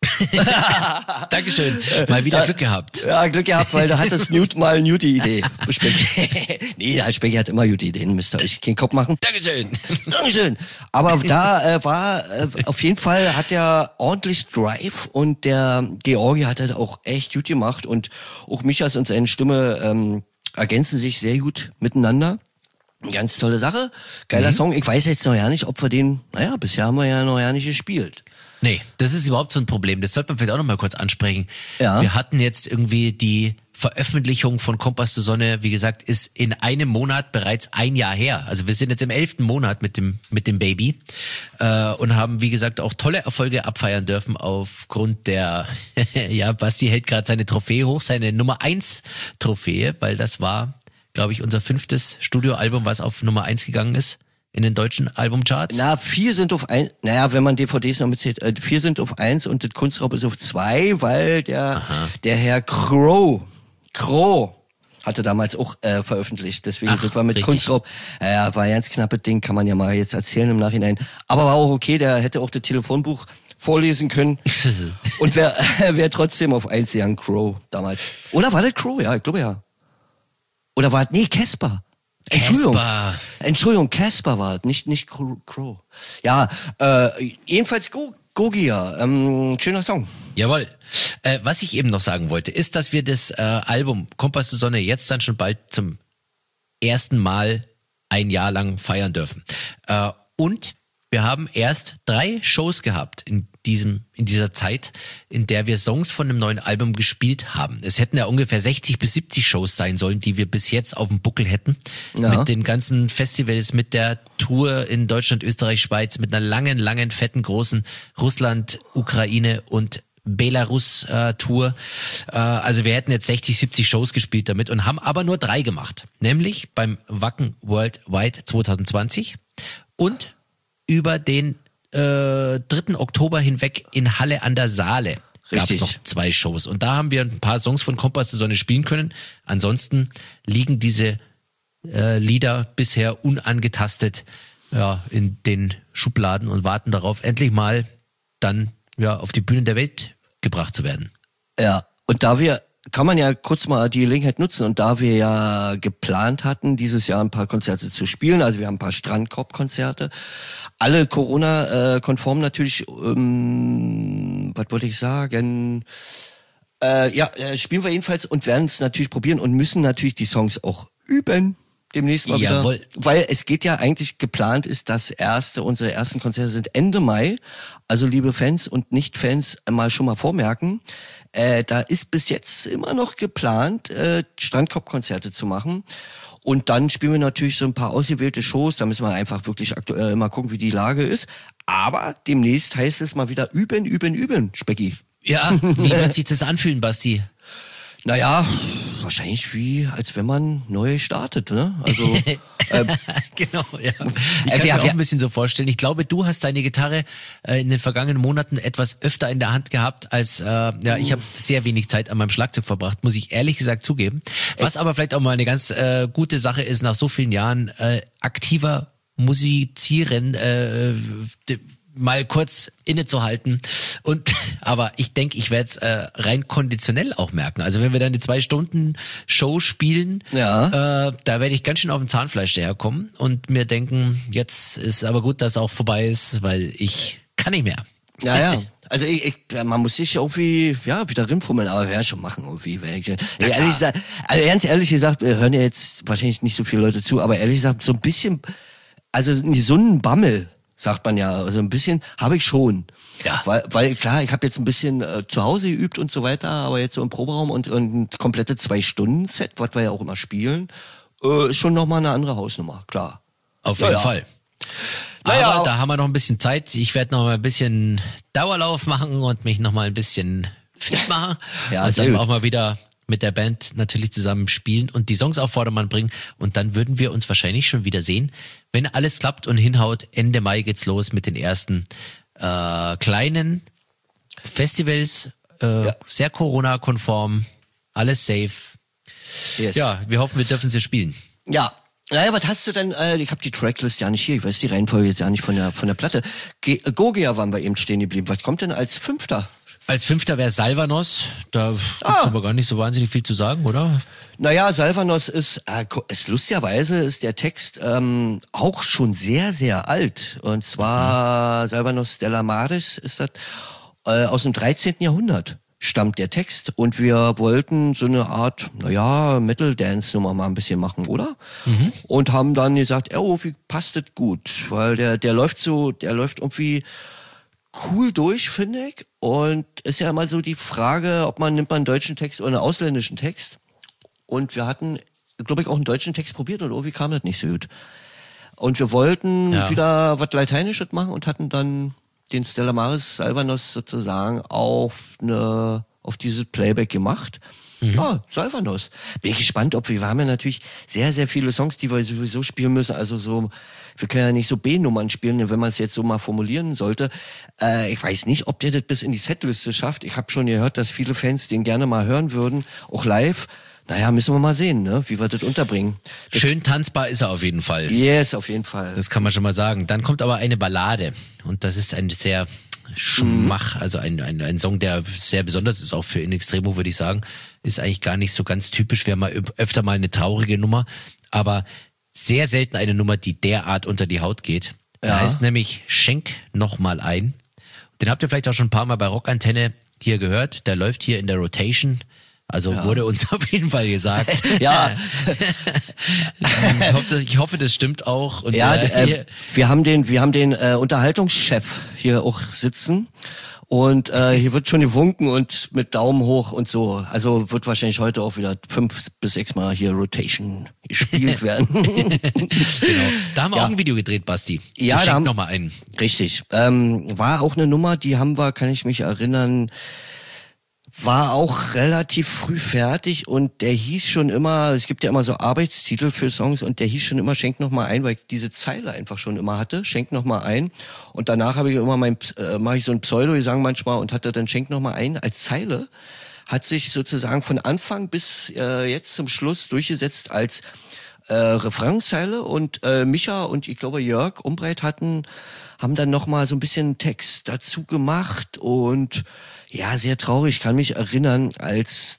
Dankeschön. Mal wieder Da- Glück gehabt. Ja, Glück gehabt, weil da hattest Newt mal eine gute Idee. Specki. Nee, der Specki hat immer gute Ideen, müsst ihr euch keinen Kopf machen. Dankeschön. Dankeschön. Aber da äh, war, äh, auf jeden Fall hat er ordentlich Drive und der Georgi hat das auch echt gut gemacht und auch Michas und seine Stimme ähm, ergänzen sich sehr gut miteinander. Ganz tolle Sache. Geiler Mhm. Song. Ich weiß jetzt noch ja nicht, ob wir den, naja, bisher haben wir ja noch ja nicht gespielt. Nee, das ist überhaupt so ein Problem. Das sollte man vielleicht auch noch mal kurz ansprechen. Ja. Wir hatten jetzt irgendwie die Veröffentlichung von Kompass zur Sonne, wie gesagt, ist in einem Monat bereits ein Jahr her. Also wir sind jetzt im elften Monat mit dem mit dem Baby äh, und haben, wie gesagt, auch tolle Erfolge abfeiern dürfen aufgrund der, ja, Basti hält gerade seine Trophäe hoch, seine Nummer eins Trophäe, weil das war, glaube ich, unser fünftes Studioalbum, was auf Nummer eins gegangen ist in den deutschen Albumcharts. Na, vier sind auf eins, naja, wenn man D V Ds noch mitzählt, äh, vier sind auf eins und das Kunstraub ist auf zwei, weil der, der Herr Crow, Crow hatte damals auch äh, veröffentlicht. Deswegen Ach, sind wir mit richtig. Kunstraub, äh, ja, war ein ganz knappes Ding, kann man ja mal jetzt erzählen im Nachhinein. Aber war auch okay, der hätte auch das Telefonbuch vorlesen können und wäre wär trotzdem auf eins gegangen, Crow damals. Oder war das Crow? Ja, ich glaube ja. Oder war das, nee, Casper. Entschuldigung. Casper. Entschuldigung, Casper war es, nicht, nicht Crow. Ja, äh, jedenfalls Go, Gogia, ähm, schöner Song. Jawohl. Äh, was ich eben noch sagen wollte, ist, dass wir das äh, Album Kompass zur Sonne jetzt dann schon bald zum ersten Mal ein Jahr lang feiern dürfen. Äh, und wir haben erst drei Shows gehabt in diesem, in dieser Zeit, in der wir Songs von einem neuen Album gespielt haben. Es hätten ja ungefähr sechzig bis siebzig Shows sein sollen, die wir bis jetzt auf dem Buckel hätten. Ja. Mit den ganzen Festivals, mit der Tour in Deutschland, Österreich, Schweiz, mit einer langen, langen, fetten, großen Russland, Ukraine und Belarus-Tour. Äh, also wir hätten jetzt sechzig, siebzig Shows gespielt damit und haben aber nur drei gemacht. Nämlich beim Wacken Worldwide zwanzig zwanzig und über den äh, dritten Oktober hinweg in Halle an der Saale gab es noch zwei Shows. Und da haben wir ein paar Songs von Kompass zur Sonne spielen können. Ansonsten liegen diese äh, Lieder bisher unangetastet ja, in den Schubladen und warten darauf, endlich mal dann ja, auf die Bühnen der Welt gebracht zu werden. Ja, und da wir, kann man ja kurz mal die Gelegenheit nutzen, und da wir ja geplant hatten, dieses Jahr ein paar Konzerte zu spielen, also wir haben ein paar Strandkorb-Konzerte, alle Corona-konform natürlich, ähm, was wollte ich sagen, äh, ja, spielen wir jedenfalls und werden es natürlich probieren und müssen natürlich die Songs auch üben. Demnächst mal Jawohl. wieder. Weil es geht ja eigentlich, geplant ist, das erste, unsere ersten Konzerte sind Ende Mai. Also liebe Fans und Nicht-Fans, mal schon mal vormerken, äh, da ist bis jetzt immer noch geplant, äh, Strandkorb-Konzerte zu machen. Und dann spielen wir natürlich so ein paar ausgewählte Shows, da müssen wir einfach wirklich aktuell mal gucken, wie die Lage ist. Aber demnächst heißt es mal wieder üben, üben, üben, Specki. Ja, wie wird sich das anfühlen, Basti? Naja, wahrscheinlich wie, als wenn man neu startet, ne? Also ähm, genau, ja. Ich äh, kann wir, mir auch wir, ein bisschen so vorstellen. Ich glaube, du hast deine Gitarre äh, in den vergangenen Monaten etwas öfter in der Hand gehabt als, äh, ja, ich habe sehr wenig Zeit an meinem Schlagzeug verbracht, muss ich ehrlich gesagt zugeben. Was aber vielleicht auch mal eine ganz äh, gute Sache ist, nach so vielen Jahren äh, aktiver Musizieren, äh, de, mal kurz innezuhalten. Und aber ich denke, ich werde es äh, rein konditionell auch merken. Also wenn wir dann die zwei Stunden Show spielen, ja. äh, da werde ich ganz schön auf dem Zahnfleisch daherkommen und mir denken, jetzt ist aber gut, dass es auch vorbei ist, weil ich kann nicht mehr. Ja, ja. Also ich, ich, man muss sich irgendwie ja wieder rinfummeln, aber wir werden schon machen irgendwie. Ja, ehrlich gesagt, also ganz ehrlich gesagt, wir hören ja jetzt wahrscheinlich nicht so viele Leute zu, aber ehrlich gesagt, so ein bisschen, also einen gesunden Bammel, sagt man ja, also ein bisschen habe ich schon. Ja. Weil, weil klar, ich habe jetzt ein bisschen äh, zu Hause geübt und so weiter, aber jetzt so im Proberaum und, und ein komplette Zwei-Stunden-Set, was wir ja auch immer spielen, äh, ist schon nochmal eine andere Hausnummer, klar. Auf jeden ja, Fall. Naja, aber da haben wir noch ein bisschen Zeit. Ich werde noch mal ein bisschen Dauerlauf machen und mich noch mal ein bisschen fit machen. Ja, und sehr dann gut. auch mal wieder mit der Band natürlich zusammen spielen und die Songs auf Vordermann bringen. Und dann würden wir uns wahrscheinlich schon wieder sehen, wenn alles klappt und hinhaut. Ende Mai geht's los mit den ersten äh, kleinen Festivals. Äh, Ja. Sehr Corona-konform, alles safe. yes. Ja, wir hoffen, wir dürfen sie spielen. Ja. Naja, was hast du denn, äh, ich habe die Tracklist ja nicht hier, ich weiß die Reihenfolge jetzt ja nicht von der von der Platte. Ge- Gogia waren wir eben stehen geblieben. Was kommt denn als Fünfter? Als Fünfter wäre Salvanos. Da gibt's Ah. aber gar nicht so wahnsinnig viel zu sagen, oder? Naja, Salvanos ist, äh, ko- ist lustigerweise ist der Text ähm, auch schon sehr, sehr alt. Und zwar mhm. Salvanos Stella Maris ist das äh, aus dem dreizehnten Jahrhundert stammt der Text. Und wir wollten so eine Art, naja, Metal-Dance-Nummer mal ein bisschen machen, oder? Mhm. Und haben dann gesagt, oh, irgendwie passt das gut. Weil der, der läuft so, der läuft irgendwie cool durch, finde ich. Und ist ja immer so die Frage, ob man nimmt man einen deutschen Text oder einen ausländischen Text. Und wir hatten, glaube ich, auch einen deutschen Text probiert und irgendwie kam das nicht so gut. Und wir wollten Ja. wieder was Lateinisches machen und hatten dann den Stella Maris Salvanos sozusagen auf eine, auf dieses Playback gemacht. Mhm. Ja, Salvanos. Bin ich gespannt, ob wir, wir haben ja natürlich sehr, sehr viele Songs, die wir sowieso spielen müssen. Also so, wir können ja nicht so B-Nummern spielen, wenn man es jetzt so mal formulieren sollte. Äh, ich weiß nicht, ob der das bis in die Setliste schafft. Ich habe schon gehört, dass viele Fans den gerne mal hören würden, auch live. Naja, müssen wir mal sehen, ne? Wie wir das unterbringen. Das Schön tanzbar ist er auf jeden Fall. yes, auf jeden Fall. Das kann man schon mal sagen. Dann kommt aber eine Ballade. Und das ist ein sehr Schmach, also ein, ein, ein Song, der sehr besonders ist, auch für In Extremo, würde ich sagen. Ist eigentlich gar nicht so ganz typisch. Wir haben mal öfter mal eine traurige Nummer. Aber sehr selten eine Nummer, die derart unter die Haut geht. Der Ja. heißt nämlich Schenk noch mal ein. Den habt ihr vielleicht auch schon ein paar Mal bei Rockantenne hier gehört. Der läuft hier in der Rotation. Also Ja. wurde uns auf jeden Fall gesagt. Ja. ich, hoffe, ich hoffe, das stimmt auch. Und Ja, äh, äh, hier, wir haben den, wir haben den äh, Unterhaltungschef hier auch sitzen. Und äh, hier wird schon gewunken und mit Daumen hoch und so. Also wird wahrscheinlich heute auch wieder fünf bis sechs Mal hier Rotation gespielt werden. genau. Da haben wir Ja. auch ein Video gedreht, Basti. Ja, so da haben- noch mal einen. Richtig. Ähm, war auch eine Nummer, die haben wir, kann ich mich erinnern, war auch relativ früh fertig und der hieß schon immer, es gibt ja immer so Arbeitstitel für Songs und der hieß schon immer Schenk noch mal ein, weil ich diese Zeile einfach schon immer hatte, Schenk noch mal ein. Und danach habe ich immer mein, äh, mache ich so ein Pseudo-Gesang manchmal und hatte dann Schenk noch mal ein als Zeile. Hat sich sozusagen von Anfang bis äh, jetzt zum Schluss durchgesetzt als äh, Refrainzeile und äh, Micha und ich glaube Jörg Umbreit hatten, haben dann noch mal so ein bisschen Text dazu gemacht und ja, sehr traurig. Ich kann mich erinnern, als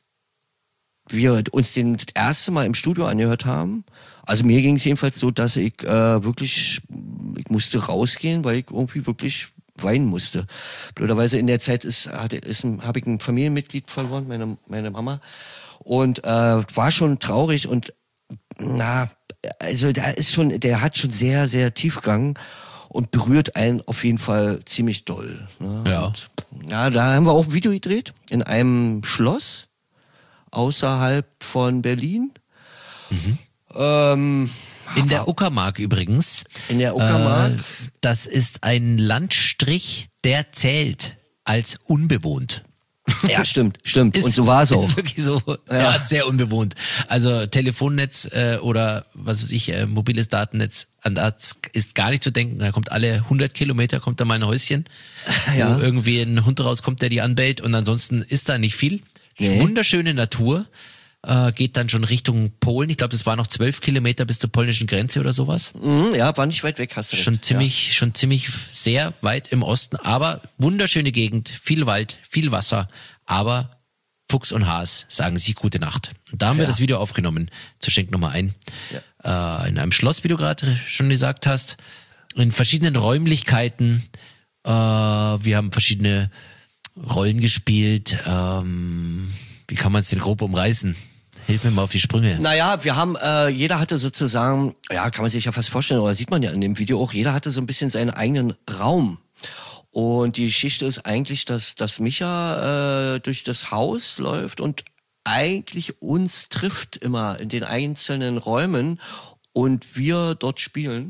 wir uns den das erste Mal im Studio angehört haben. Also mir ging es jedenfalls so, dass ich äh, wirklich, ich musste rausgehen, weil ich irgendwie wirklich weinen musste. Blöderweise in der Zeit ist, hatte, ist, habe ich ein Familienmitglied verloren, meine, meine Mama. Und äh, war schon traurig und na, also da ist schon, der hat schon sehr, sehr Tiefgang und berührt einen auf jeden Fall ziemlich doll. Ne? Ja. Und, ja, da haben wir auch ein Video gedreht in einem Schloss außerhalb von Berlin. Mhm. Ähm, In der Uckermark übrigens. In der Uckermark. Äh, das ist ein Landstrich, der zählt als unbewohnt. Ja, stimmt, stimmt. Ist, und so war es auch. Ist wirklich so, ja, ja sehr unbewohnt. Also Telefonnetz äh, oder was weiß ich, äh, mobiles Datennetz, an das ist gar nicht zu denken. Da kommt alle hundert Kilometer, kommt da mal ein Häuschen, Ja. wo irgendwie ein Hund rauskommt, der die anbellt und ansonsten ist da nicht viel. Nee. Wunderschöne Natur, äh, geht dann schon Richtung Polen. Ich glaube, das war noch zwölf Kilometer bis zur polnischen Grenze oder sowas. Mhm, ja, war nicht weit weg, hast du recht. Schon ziemlich, schon ziemlich sehr weit im Osten, aber wunderschöne Gegend, viel Wald, viel Wasser, aber Fuchs und Haas sagen sich gute Nacht. Und da haben wir Ja. das Video aufgenommen, zu Schenk Nummer ein. Äh, in einem Schloss, wie du gerade schon gesagt hast, in verschiedenen Räumlichkeiten. Äh, wir haben verschiedene Rollen gespielt. Ähm, wie kann man es denn grob umreißen? Hilf mir mal auf die Sprünge. Naja, wir haben, äh, jeder hatte sozusagen, ja, kann man sich ja fast vorstellen, oder sieht man ja in dem Video auch, jeder hatte so ein bisschen seinen eigenen Raum. Und die Geschichte ist eigentlich, dass, dass Micha äh, durch das Haus läuft und eigentlich uns trifft immer in den einzelnen Räumen und wir dort spielen.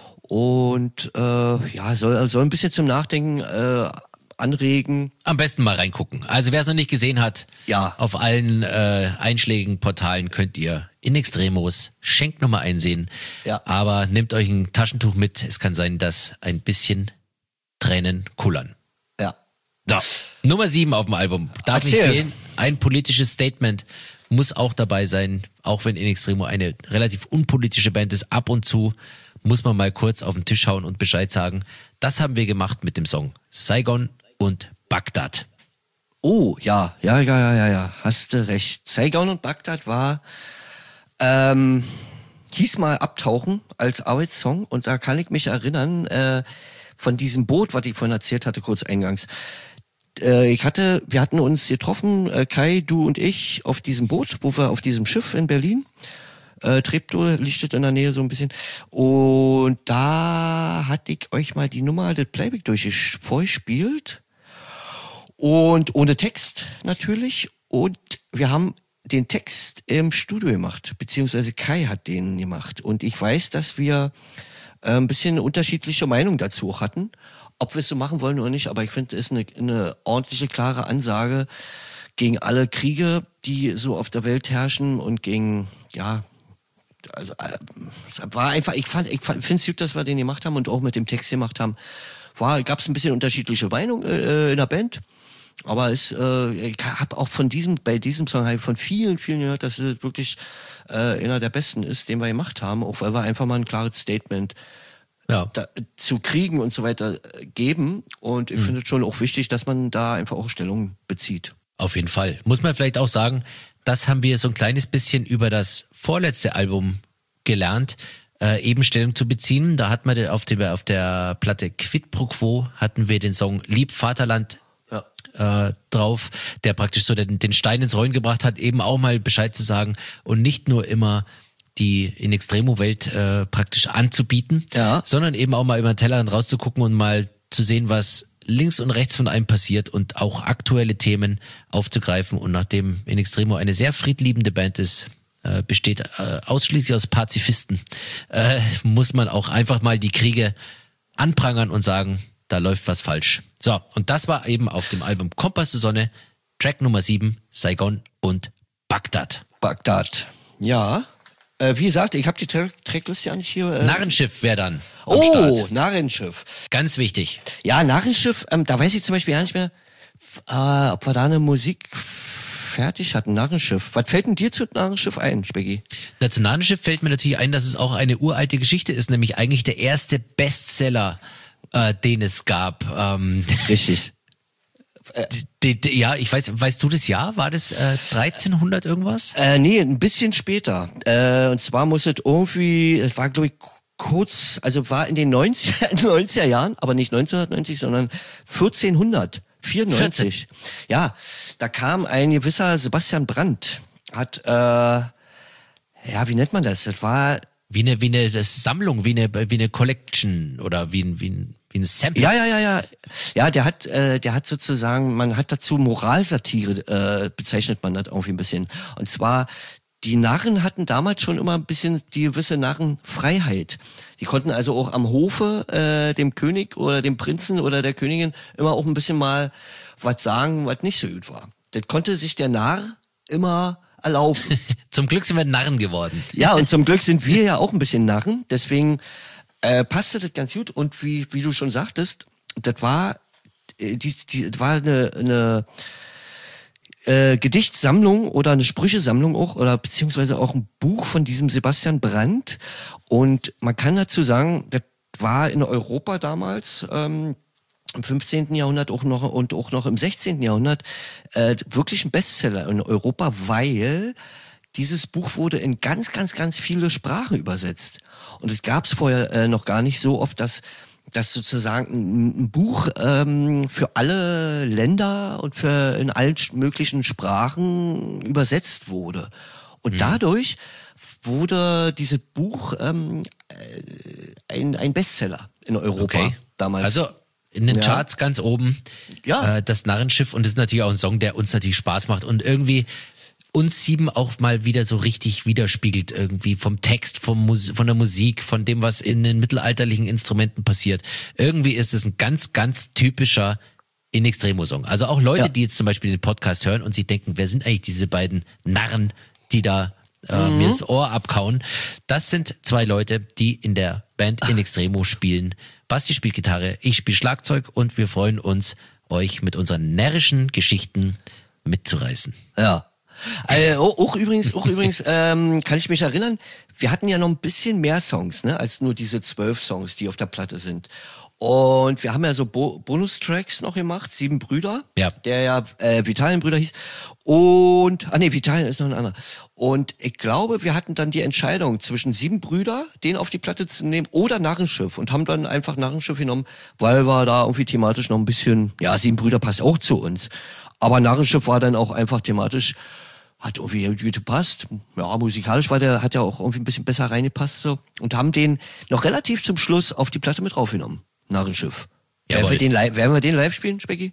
Und äh, ja, soll, soll ein bisschen zum Nachdenken äh, anregen. Am besten mal reingucken. Also wer es noch nicht gesehen hat, Ja. auf allen äh, einschlägigen Portalen könnt ihr in Extremos Schenk nochmal einsehen. Ja. Aber nehmt euch ein Taschentuch mit. Es kann sein, dass ein bisschen Tränen kullern. Ja. So, Nummer sieben auf dem Album. Darf nicht Erzähl. fehlen. Ein politisches Statement muss auch dabei sein. Auch wenn In Extremo eine relativ unpolitische Band ist. Ab und zu muss man mal kurz auf den Tisch hauen und Bescheid sagen. Das haben wir gemacht mit dem Song Saigon und Bagdad. Oh, ja, ja, ja, ja, ja, ja, hast du recht. Saigon und Bagdad war, ähm, hieß mal Abtauchen als Arbeitssong und da kann ich mich erinnern, äh, von diesem Boot, was ich vorhin erzählt hatte, kurz eingangs. Äh, ich hatte, wir hatten uns getroffen, äh, Kai, du und ich, auf diesem Boot, wo wir auf diesem Schiff in Berlin, äh, Treptow lichtet in der Nähe so ein bisschen. Und da hatte ich euch mal die Nummer, das Playback durch vorgespielt. Und ohne Text natürlich. Und wir haben den Text im Studio gemacht, beziehungsweise Kai hat den gemacht. Und ich weiß, dass wir äh, ein bisschen unterschiedliche Meinungen dazu auch hatten, ob wir es so machen wollen oder nicht. Aber ich finde, es ist eine, eine ordentliche, klare Ansage gegen alle Kriege, die so auf der Welt herrschen und gegen, ja, also äh, war einfach, ich fand, ich finde es gut, dass wir den gemacht haben und auch mit dem Text gemacht haben. War, gab es ein bisschen unterschiedliche Meinungen äh, in der Band. Aber es, äh, ich habe auch von diesem, bei diesem Song halt von vielen, vielen gehört, dass es wirklich äh, einer der besten ist, den wir gemacht haben, auch weil wir einfach mal ein klares Statement Ja. da, zu Kriegen und so weiter äh, geben. Und ich Mhm. finde es schon auch wichtig, dass man da einfach auch Stellung bezieht. Auf jeden Fall. Muss man vielleicht auch sagen, das haben wir so ein kleines bisschen über das vorletzte Album gelernt. äh, eben Stellung zu beziehen. Da hat man auf der, auf der Platte Quid pro Quo hatten wir den Song Lieb Vaterland ja. äh, drauf, der praktisch so den, den Stein ins Rollen gebracht hat, eben auch mal Bescheid zu sagen und nicht nur immer die in Extremo-Welt äh, praktisch anzubieten, ja. sondern eben auch mal über den Tellerrand rauszugucken und mal zu sehen, was links und rechts von einem passiert und auch aktuelle Themen aufzugreifen. Und nachdem In Extremo eine sehr friedliebende Band ist, äh, besteht äh, ausschließlich aus Pazifisten, äh, muss man auch einfach mal die Kriege anprangern und sagen, da läuft was falsch. So, und das war eben auf dem Album Kompass zur Sonne, Track Nummer sieben, Saigon und Bagdad. Bagdad, ja. Äh, wie gesagt, ich habe die Tra- Tracklist ja nicht hier. Äh Narrenschiff wäre dann. Oh, Start. Narrenschiff. Ganz wichtig. Ja, Narrenschiff, ähm, da weiß ich zum Beispiel gar nicht mehr, äh, ob wir da eine Musik fertig hatten. Narrenschiff. Was fällt denn dir zu Narrenschiff ein, Specki? Na, zu Narrenschiff fällt mir natürlich ein, dass es auch eine uralte Geschichte ist, nämlich eigentlich der erste Bestseller, äh, den es gab. Ähm, Richtig. Die, die, ja, ich weiß, weißt du das Jahr? War das äh, dreizehnhundert irgendwas? Äh, nee, ein bisschen später. Äh, und zwar muss es irgendwie, es war glaube ich kurz, also war in den neunziger Jahren, aber nicht neunzehnhundertneunzig, sondern vierzehnhundertvierundneunzig. vierzehn. Ja, da kam ein gewisser Sebastian Brandt, hat, äh, ja, wie nennt man das? Das war... Wie eine, wie eine Sammlung, wie eine, wie eine Collection oder wie ein, wie ein, wie ein Sample. Ja, ja, ja, ja. Ja, der hat, äh, der hat sozusagen, man hat dazu Moralsatire, äh, bezeichnet man das irgendwie ein bisschen. Und zwar, die Narren hatten damals schon immer ein bisschen die gewisse Narrenfreiheit. Die konnten also auch am Hofe äh, dem König oder dem Prinzen oder der Königin immer auch ein bisschen mal was sagen, was nicht so gut war. Das konnte sich der Narr immer erlauben. Zum Glück sind wir Narren geworden. Ja, und zum Glück sind wir ja auch ein bisschen Narren. Deswegen äh, passte das ganz gut. Und wie wie du schon sagtest, das war, äh, die, die, das war eine, eine äh, Gedichtsammlung oder eine Sprüchesammlung auch, oder beziehungsweise auch ein Buch von diesem Sebastian Brandt. Und man kann dazu sagen, das war in Europa damals, ähm, im fünfzehnten Jahrhundert auch noch und auch noch im sechzehnten Jahrhundert äh, wirklich ein Bestseller in Europa, weil dieses Buch wurde in ganz, ganz, ganz viele Sprachen übersetzt. Und es gab es vorher äh, noch gar nicht so oft, dass, dass sozusagen ein, ein Buch ähm, für alle Länder und für in allen möglichen Sprachen übersetzt wurde. Und mhm. dadurch wurde dieses Buch ähm, ein, ein Bestseller in Europa okay. damals. Also in den Ja. Charts ganz oben, Ja. äh, das Narrenschiff, und das ist natürlich auch ein Song, der uns natürlich Spaß macht und irgendwie uns sieben auch mal wieder so richtig widerspiegelt, irgendwie vom Text, vom Mus- von der Musik, von dem, was in den mittelalterlichen Instrumenten passiert. Irgendwie ist es ein ganz, ganz typischer In Extremo-Song. Also auch Leute, Ja. die jetzt zum Beispiel den Podcast hören und sich denken, wer sind eigentlich diese beiden Narren, die da äh, mir das Ohr abkauen. Das sind zwei Leute, die in der Band In Extremo spielen. Basti spielt Gitarre, ich spiele Schlagzeug und wir freuen uns, euch mit unseren närrischen Geschichten mitzureißen. Ja. Äh, auch, auch übrigens, auch übrigens ähm, kann ich mich erinnern, wir hatten ja noch ein bisschen mehr Songs, ne, als nur diese zwölf Songs, die auf der Platte sind. Und wir haben ja so Bo- Bonustracks noch gemacht, Sieben Brüder, Ja. der ja äh, Vitalien-Brüder hieß. Und, ah nee, Vitalien ist noch ein anderer. Und ich glaube, wir hatten dann die Entscheidung zwischen Sieben Brüder, den auf die Platte zu nehmen, oder Narrenschiff. Und haben dann einfach Narrenschiff genommen, weil wir da irgendwie thematisch noch ein bisschen, ja, Sieben Brüder passt auch zu uns. Aber Narrenschiff war dann auch einfach thematisch, hat irgendwie gut gepasst. Ja, musikalisch war der, hat ja auch irgendwie ein bisschen besser reingepasst so. Und haben den noch relativ zum Schluss auf die Platte mit draufgenommen. Narrenschiff. Werden wir, den live, werden wir den live spielen, Specki?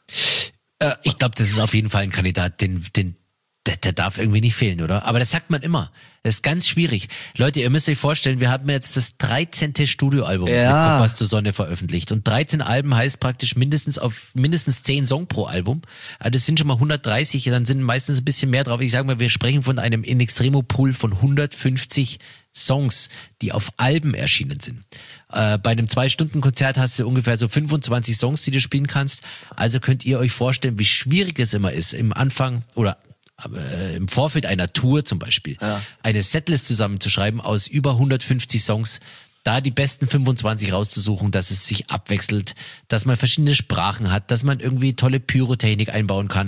Äh, ich glaube, das ist auf jeden Fall ein Kandidat, den, den, der, der darf irgendwie nicht fehlen, oder? Aber das sagt man immer. Das ist ganz schwierig. Leute, ihr müsst euch vorstellen, wir haben jetzt das dreizehnte Studioalbum Ja. mit Kompass zur Sonne veröffentlicht. Und dreizehn Alben heißt praktisch mindestens auf mindestens zehn Song pro Album. Also das sind schon mal hundertdreißig, dann sind meistens ein bisschen mehr drauf. Ich sage mal, wir sprechen von einem In Extremo Pool von hundertfünfzig Songs, die auf Alben erschienen sind. Äh, bei einem zwei-Stunden-Konzert hast du ungefähr so fünfundzwanzig Songs, die du spielen kannst. Also könnt ihr euch vorstellen, wie schwierig es immer ist, im Anfang oder äh, im Vorfeld einer Tour zum Beispiel, Ja. eine Setlist zusammenzuschreiben aus über hundertfünfzig Songs, da die besten fünfundzwanzig rauszusuchen, dass es sich abwechselt, dass man verschiedene Sprachen hat, dass man irgendwie tolle Pyrotechnik einbauen kann.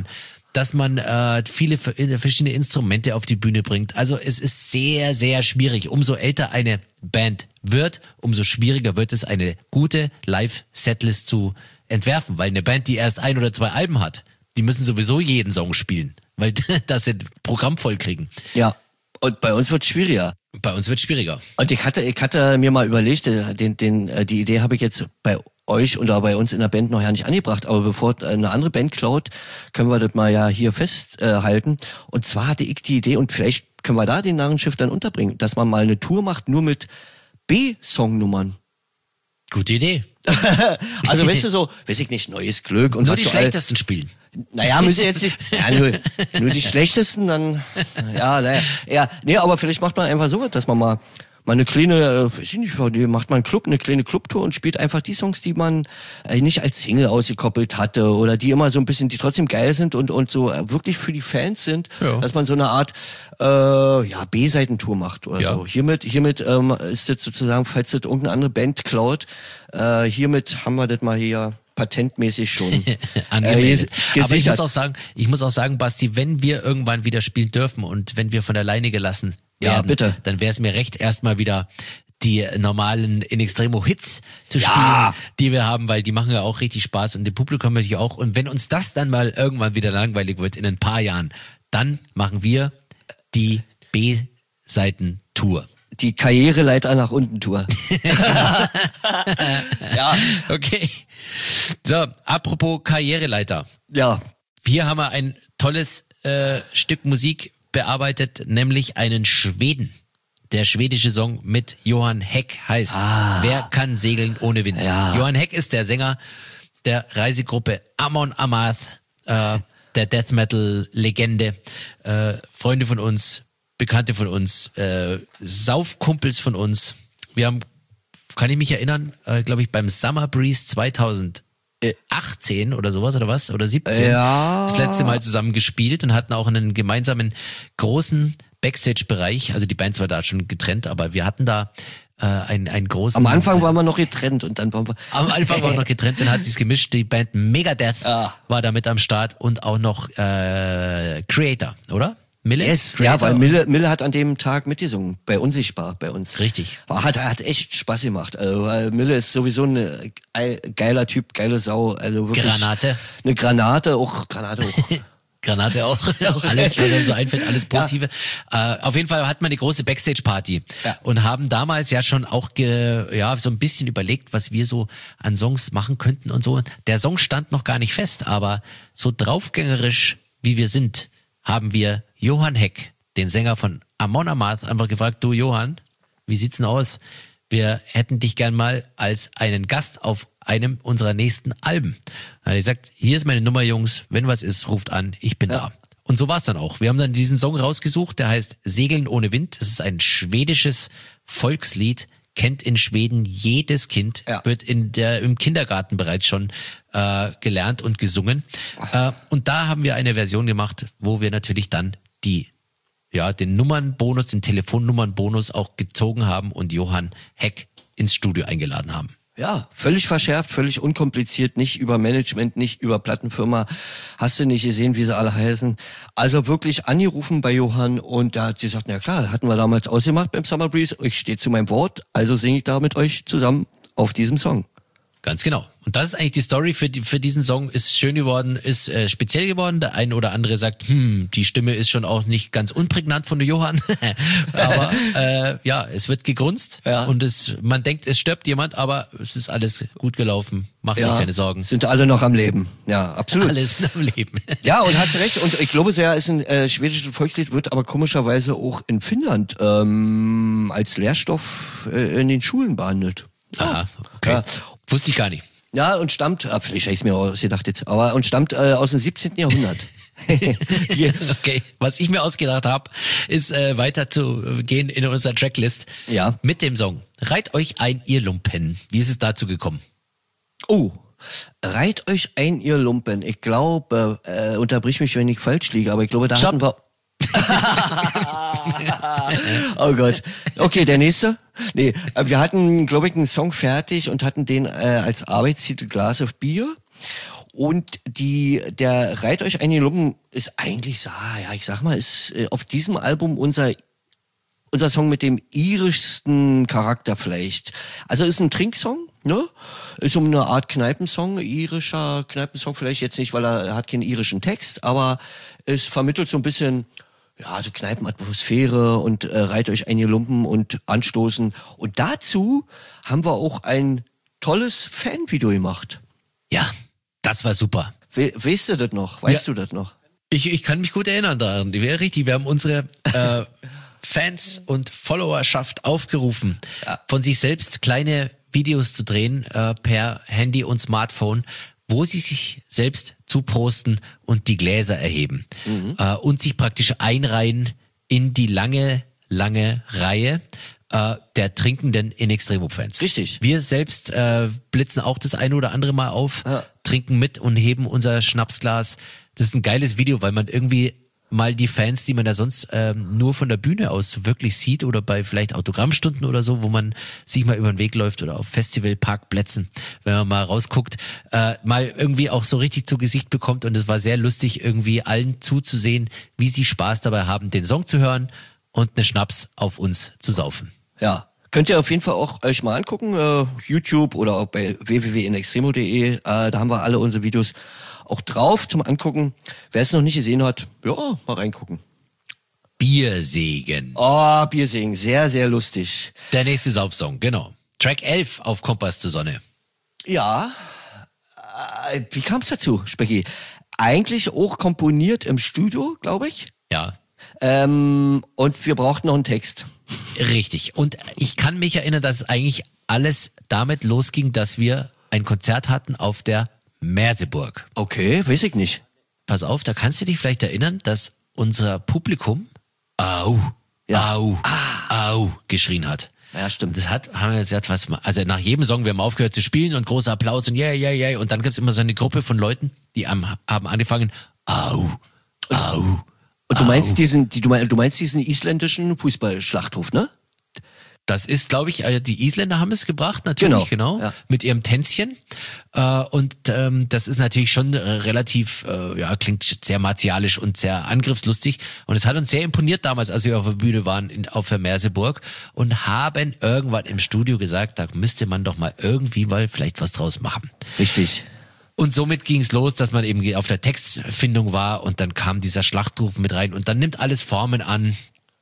dass man äh, viele verschiedene Instrumente auf die Bühne bringt. Also es ist sehr, sehr schwierig. Umso älter eine Band wird, umso schwieriger wird es, eine gute Live-Setlist zu entwerfen. Weil eine Band, die erst ein oder zwei Alben hat, die müssen sowieso jeden Song spielen, weil das sie Programm voll kriegen. Ja, und bei uns wird es schwieriger. Bei uns wird es schwieriger. Und ich hatte, ich hatte mir mal überlegt, den, den, die Idee habe ich jetzt bei euch oder bei uns in der Band noch ja nicht angebracht, aber bevor eine andere Band klaut, können wir das mal ja hier festhalten. Und zwar hatte ich die Idee, und vielleicht können wir da den Narrenschiff dann unterbringen, dass man mal eine Tour macht, nur mit B-Songnummern. Gute Idee. Also weißt du so, weiß ich nicht, neues Glück. Und nur was die so schlechtesten spielen. Naja, müssen jetzt nicht, ja, nur, nur die schlechtesten, dann, ja, naja, ja, nee, aber vielleicht macht man einfach so, dass man mal, mal eine kleine, äh, weiß ich nicht, macht man einen Club, eine kleine Clubtour und spielt einfach die Songs, die man äh, nicht als Single ausgekoppelt hatte oder die immer so ein bisschen, die trotzdem geil sind und, und so äh, wirklich für die Fans sind, ja. Dass man so eine Art, äh, ja, B-Seitentour macht oder ja. so. Hiermit, hiermit, ähm, ist das sozusagen, falls das irgendeine andere Band klaut, äh, hiermit haben wir das mal hier patentmäßig schon angemeldet. Äh, Aber ich muss auch sagen, ich muss auch sagen, Basti, wenn wir irgendwann wieder spielen dürfen und wenn wir von der Leine gelassen werden, ja, bitte. Dann wäre es mir recht, erstmal wieder die normalen In Extremo Hits zu spielen, ja. die wir haben, weil die machen ja auch richtig Spaß und dem Publikum natürlich auch. Und wenn uns das dann mal irgendwann wieder langweilig wird in ein paar Jahren, dann machen wir die B-Seiten-Tour. Die Karriereleiter nach unten Tour. Ja. Okay. So, apropos Karriereleiter. Ja. Hier haben wir ein tolles äh, Stück Musik bearbeitet, nämlich einen Schweden. Der schwedische Song mit Johan Heck heißt ah. Wer kann segeln ohne Wind? Ja. Johan Heck ist der Sänger der Reisegruppe Amon Amarth, äh, der Death Metal Legende. Äh, Freunde von uns, Bekannte von uns, äh, Saufkumpels von uns. Wir haben, kann ich mich erinnern, äh, glaube ich, beim Summer Breeze zweitausendachtzehn oder sowas oder was, oder siebzehn, ja. das letzte Mal zusammen gespielt und hatten auch einen gemeinsamen großen Backstage-Bereich. Also die Bands war da schon getrennt, aber wir hatten da äh, einen, einen großen... Am Anfang waren wir noch getrennt und dann waren wir... Am Anfang waren wir noch getrennt, dann hat sich's gemischt. Die Band Megadeth ja. war da mit am Start und auch noch äh, Creator, oder? Mille? Yes, ja, weil Mille, Mille hat an dem Tag mitgesungen, bei Unsichtbar, bei uns. Richtig. Hat, hat echt Spaß gemacht. Also, weil Mille ist sowieso ein geiler Typ, geile Sau. Also wirklich Granate. Eine Granate, auch Granate auch. Granate auch. Alles, was einem so einfällt, alles Positive. Ja. Äh, auf jeden Fall hatten wir eine große Backstage-Party ja. und haben damals ja schon auch ge, ja, so ein bisschen überlegt, was wir so an Songs machen könnten und so. Der Song stand noch gar nicht fest, aber so draufgängerisch, wie wir sind, haben wir Johan Heck, den Sänger von Amon Amarth, einfach gefragt, du Johann, wie sieht's denn aus? Wir hätten dich gern mal als einen Gast auf einem unserer nächsten Alben. Er hat gesagt, hier ist meine Nummer, Jungs, wenn was ist, ruft an, ich bin ja. da. Und so war's dann auch. Wir haben dann diesen Song rausgesucht, der heißt Segeln ohne Wind. Das ist ein schwedisches Volkslied, kennt in Schweden jedes Kind, ja. wird in der, im Kindergarten bereits schon äh, gelernt und gesungen. Äh, und da haben wir eine Version gemacht, wo wir natürlich dann die, ja, den Nummernbonus, den Telefonnummernbonus auch gezogen haben und Johan Heck ins Studio eingeladen haben. Ja, völlig verschärft, völlig unkompliziert, nicht über Management, nicht über Plattenfirma. Hast du nicht gesehen, wie sie alle heißen? Also wirklich angerufen bei Johann und da hat sie gesagt, na klar, hatten wir damals ausgemacht beim Summer Breeze. Ich stehe zu meinem Wort, also singe ich da mit euch zusammen auf diesem Song. Ganz genau. Und das ist eigentlich die Story für, die, für diesen Song. Ist schön geworden, ist äh, speziell geworden. Der eine oder andere sagt, hm, die Stimme ist schon auch nicht ganz unprägnant von der Johann. Aber äh, ja, es wird gegrunzt ja. und es, man denkt, es stirbt jemand, aber es ist alles gut gelaufen. Mach dir ja, keine Sorgen. Sind alle noch am Leben. Ja, absolut. Alles noch am Leben. Ja, und hast recht. Und ich glaube sehr, ist ein äh, schwedisches Volkslied, wird aber komischerweise auch in Finnland ähm, als Lehrstoff äh, in den Schulen behandelt. Aha, okay. Ja. Wusste ich gar nicht. Ja, und stammt, ah, vielleicht habe ich mir ausgedacht jetzt, aber und stammt äh, aus dem siebzehnten Jahrhundert. Okay, was ich mir ausgedacht habe, ist äh, weiter zu gehen in unserer Tracklist ja. mit dem Song Reit euch ein, ihr Lumpen. Wie ist es dazu gekommen? Oh, Reit euch ein, ihr Lumpen. Ich glaube, äh, unterbrich mich, wenn ich falsch liege, aber ich glaube, da Stopp. hatten wir... Oh Gott. Okay, der nächste? Nee, wir hatten, glaube ich, einen Song fertig und hatten den äh, als Arbeitstitel Glass of Beer. und die, der Reit euch ein Lumpen ist eigentlich, ja, ich sag mal, ist auf diesem Album unser unser Song mit dem irischsten Charakter vielleicht. Also ist ein Trinksong, ne? Ist so eine Art Kneipensong, irischer Kneipensong vielleicht jetzt nicht, weil er hat keinen irischen Text, aber es vermittelt so ein bisschen, ja, so Kneipenatmosphäre und äh, Reit euch ein Lumpen und Anstoßen. Und dazu haben wir auch ein tolles Fanvideo gemacht. Ja, das war super. We- weißt du das noch? Weißt Ja. du das noch? Ich, ich kann mich gut erinnern daran. Die wäre richtig. Wir haben unsere äh, Fans und Followerschaft aufgerufen, Ja. von sich selbst kleine Videos zu drehen äh, per Handy und Smartphone, wo sie sich selbst zuprosten und die Gläser erheben Mhm. äh, und sich praktisch einreihen in die lange, lange Reihe äh, der trinkenden In Extremo-Fans. Richtig. Wir selbst äh, blitzen auch das eine oder andere Mal auf, Ja. trinken mit und heben unser Schnapsglas. Das ist ein geiles Video, weil man irgendwie mal die Fans, die man da sonst ähm, nur von der Bühne aus wirklich sieht oder bei vielleicht Autogrammstunden oder so, wo man sich mal über den Weg läuft oder auf Festivalparkplätzen, wenn man mal rausguckt, äh, mal irgendwie auch so richtig zu Gesicht bekommt. Und es war sehr lustig, irgendwie allen zuzusehen, wie sie Spaß dabei haben, den Song zu hören und eine Schnaps auf uns zu saufen. Ja. Könnt ihr auf jeden Fall auch euch mal angucken, äh, YouTube oder auch bei w w w punkt in extremo punkt de, äh, da haben wir alle unsere Videos auch drauf zum Angucken. Wer es noch nicht gesehen hat, ja, mal reingucken. Biersegen. Oh, Biersingen, sehr, sehr lustig. Der nächste Saufsong, genau. Track elf auf Kompass zur Sonne. Ja, äh, wie kam es dazu, Specki? Eigentlich auch komponiert im Studio, glaube ich. Ja, Ähm, und wir brauchten noch einen Text. richtig. Und ich kann mich erinnern, dass eigentlich alles damit losging, dass wir ein Konzert hatten auf der Merseburg. Okay, weiß ich nicht. Pass auf, da kannst du dich vielleicht erinnern, dass unser Publikum Au, Ja. Au, Au geschrien hat. Ja, stimmt. Das hat, haben wir gesagt, was, also nach jedem Song, wir haben aufgehört zu spielen und großer Applaus und yeah, yeah, yeah. Und dann gibt's immer so eine Gruppe von Leuten, die haben, haben angefangen, Au, Au. Und du meinst diesen, die, du meinst, du meinst diesen isländischen Fußballschlachtruf, ne? Das ist, glaube ich, äh, die Isländer haben es gebracht, natürlich, Genau, genau, ja. mit ihrem Tänzchen. Äh, und ähm, das ist natürlich schon äh, relativ, äh, ja, klingt sehr martialisch und sehr angriffslustig. Und es hat uns sehr imponiert damals, als wir auf der Bühne waren in, auf der Merseburg und haben irgendwann im Studio gesagt, da müsste man doch mal irgendwie mal vielleicht was draus machen. Richtig. Und somit ging es los, dass man eben auf der Textfindung war und dann kam dieser Schlachtruf mit rein und dann nimmt alles Formen an.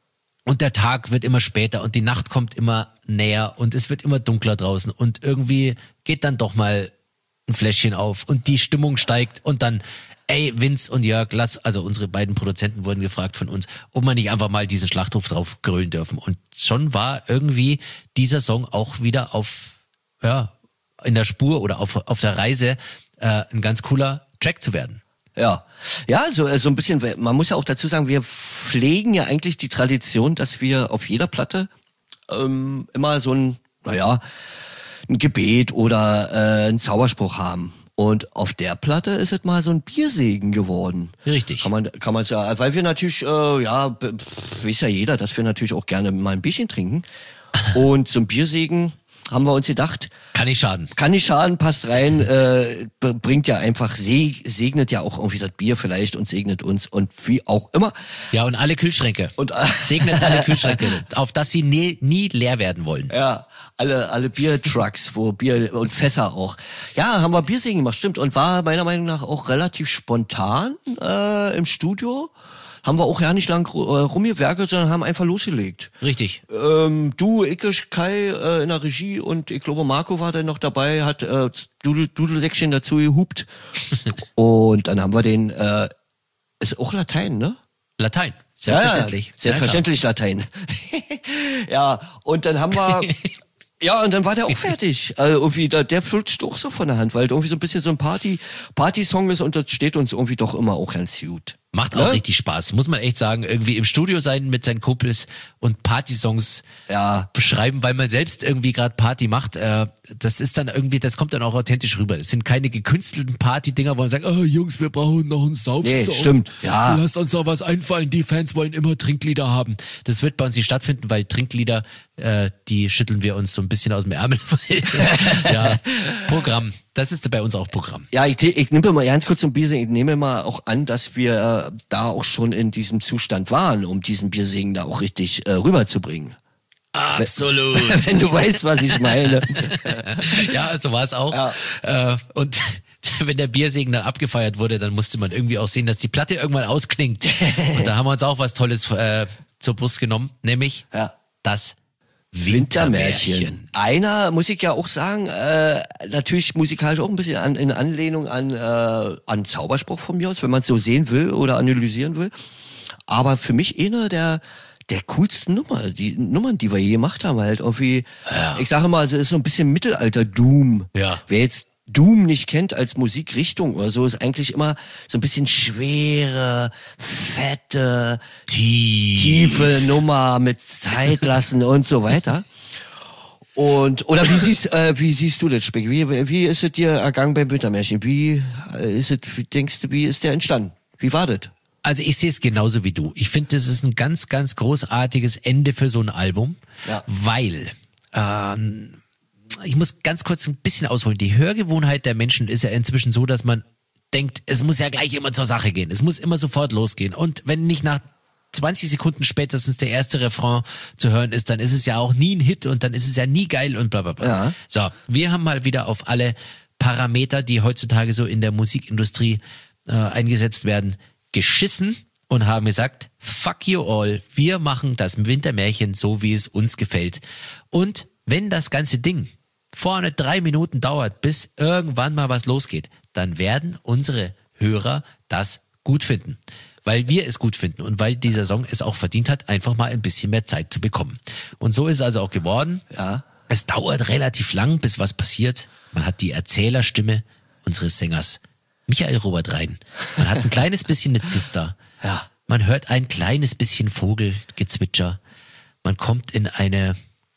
Und der Tag wird immer später und die Nacht kommt immer näher und es wird immer dunkler draußen und irgendwie geht dann doch mal ein Fläschchen auf und die Stimmung steigt und dann, ey, Vince und Jörg, lass, also unsere beiden Produzenten wurden gefragt von uns, ob wir nicht einfach mal diesen Schlachtruf drauf grölen dürfen. Und schon war irgendwie dieser Song auch wieder auf, ja, in der Spur oder auf, auf der Reise äh, ein ganz cooler Track zu werden. Ja, ja, so, äh, so ein bisschen, man muss ja auch dazu sagen, wir pflegen ja eigentlich die Tradition, dass wir auf jeder Platte ähm, immer so ein, naja, ein Gebet oder äh, einen Zauberspruch haben. Und auf der Platte ist es mal so ein Biersegen geworden. Richtig. Kann man, kann man sagen, weil wir natürlich, äh, ja, b- pf, weiß ja jeder, dass wir natürlich auch gerne mal ein Bierchen trinken. Und zum Biersegen haben wir uns gedacht, Kann nicht schaden. kann nicht schaden, passt rein, äh, b- bringt ja einfach, seg segnet ja auch irgendwie das Bier vielleicht und segnet uns und wie auch immer. Ja, und alle Kühlschränke. Und Segnet alle Kühlschränke, auf dass sie nie, nie leer werden wollen. ja, alle, alle Biertrucks, wo Bier und Fässer auch. Ja, haben wir Biersegen gemacht, stimmt. Und war meiner Meinung nach auch relativ spontan äh, im Studio. Haben wir auch ja nicht lang ru- äh, rumgewerkelt, sondern haben einfach losgelegt. Richtig. Ähm, du, Icke, Kai äh, in der Regie und ich glaube Marco war dann noch dabei, hat äh, Dudel, Dudelsäckchen dazu gehupt. Und dann haben wir den, äh, ist auch Latein, ne? Latein. Selbstverständlich. Ja, ja, selbstverständlich Latein. Ja, und dann haben wir, ja, und dann war der auch fertig. Also irgendwie, der, der flutscht auch so von der Hand, weil irgendwie so ein bisschen so ein Party, Party-Song ist und das steht uns irgendwie doch immer auch ganz gut. Macht auch Ne? richtig Spaß, muss man echt sagen. Irgendwie im Studio sein mit seinen Kumpels und Partysongs Ja. beschreiben, weil man selbst irgendwie gerade Party macht. Äh, das ist dann irgendwie, das kommt dann auch authentisch rüber. Das sind keine gekünstelten Party-Dinger, wo man sagt, oh Jungs, wir brauchen noch einen Saufsong. Nee, stimmt, ja. Lasst uns doch was einfallen, die Fans wollen immer Trinklieder haben. Das wird bei uns nicht stattfinden, weil Trinklieder, äh, die schütteln wir uns so ein bisschen aus dem Ärmel. Ja, Programm. Das ist bei uns auch Programm. Ja, ich, ich nehme mal ganz kurz zum Biersingen, ich nehme mal auch an, dass wir äh, da auch schon in diesem Zustand waren, um diesen Biersingen da auch richtig äh, rüberzubringen. Absolut. Wenn du weißt, was ich meine. Ja, so war es auch. Ja. Äh, und wenn der Biersegen dann abgefeiert wurde, dann musste man irgendwie auch sehen, dass die Platte irgendwann ausklingt. Und da haben wir uns auch was Tolles äh, zur Brust genommen, nämlich Ja. das Wintermärchen. Wintermärchen. Einer, muss ich ja auch sagen, äh, natürlich musikalisch auch ein bisschen an, in Anlehnung an, äh, an Zauberspruch von mir aus, wenn man es so sehen will oder analysieren will. Aber für mich einer der der coolsten Nummer, die Nummern, die wir je gemacht haben, halt irgendwie, Ja. ich sage mal, es ist so ein bisschen Mittelalter-Doom. Ja. Wer jetzt Doom nicht kennt als Musikrichtung oder so, ist eigentlich immer so ein bisschen schwere, fette, Tief. tiefe Nummer mit Zeit lassen und so weiter. Und oder wie siehst äh, wie siehst du das, Speck? Wie wie ist es dir ergangen beim Wintermärchen? Wie äh, ist es? Wie denkst du, wie ist der entstanden? Wie war das? Also ich sehe es genauso wie du. Ich finde, das ist ein ganz, ganz großartiges Ende für so ein Album, Ja. weil ähm, ich muss ganz kurz ein bisschen ausholen. Die Hörgewohnheit der Menschen ist ja inzwischen so, dass man denkt, es muss ja gleich immer zur Sache gehen. Es muss immer sofort losgehen. Und wenn nicht nach zwanzig Sekunden spätestens der erste Refrain zu hören ist, dann ist es ja auch nie ein Hit und dann ist es ja nie geil und bla bla bla. Ja. So, wir haben mal wieder auf alle Parameter, die heutzutage so in der Musikindustrie äh, eingesetzt werden, geschissen und haben gesagt, fuck you all, wir machen das Wintermärchen so, wie es uns gefällt. Und wenn das ganze Ding vorne drei Minuten dauert, bis irgendwann mal was losgeht, dann werden unsere Hörer das gut finden. Weil wir es gut finden und weil dieser Song es auch verdient hat, einfach mal ein bisschen mehr Zeit zu bekommen. Und so ist es also auch geworden. Ja. Es dauert relativ lang, bis was passiert. Man hat die Erzählerstimme unseres Sängers Michael Robert Rhein. Man hat ein kleines bisschen eine Zister. Ja. Man hört ein kleines bisschen Vogelgezwitscher. Man kommt in eine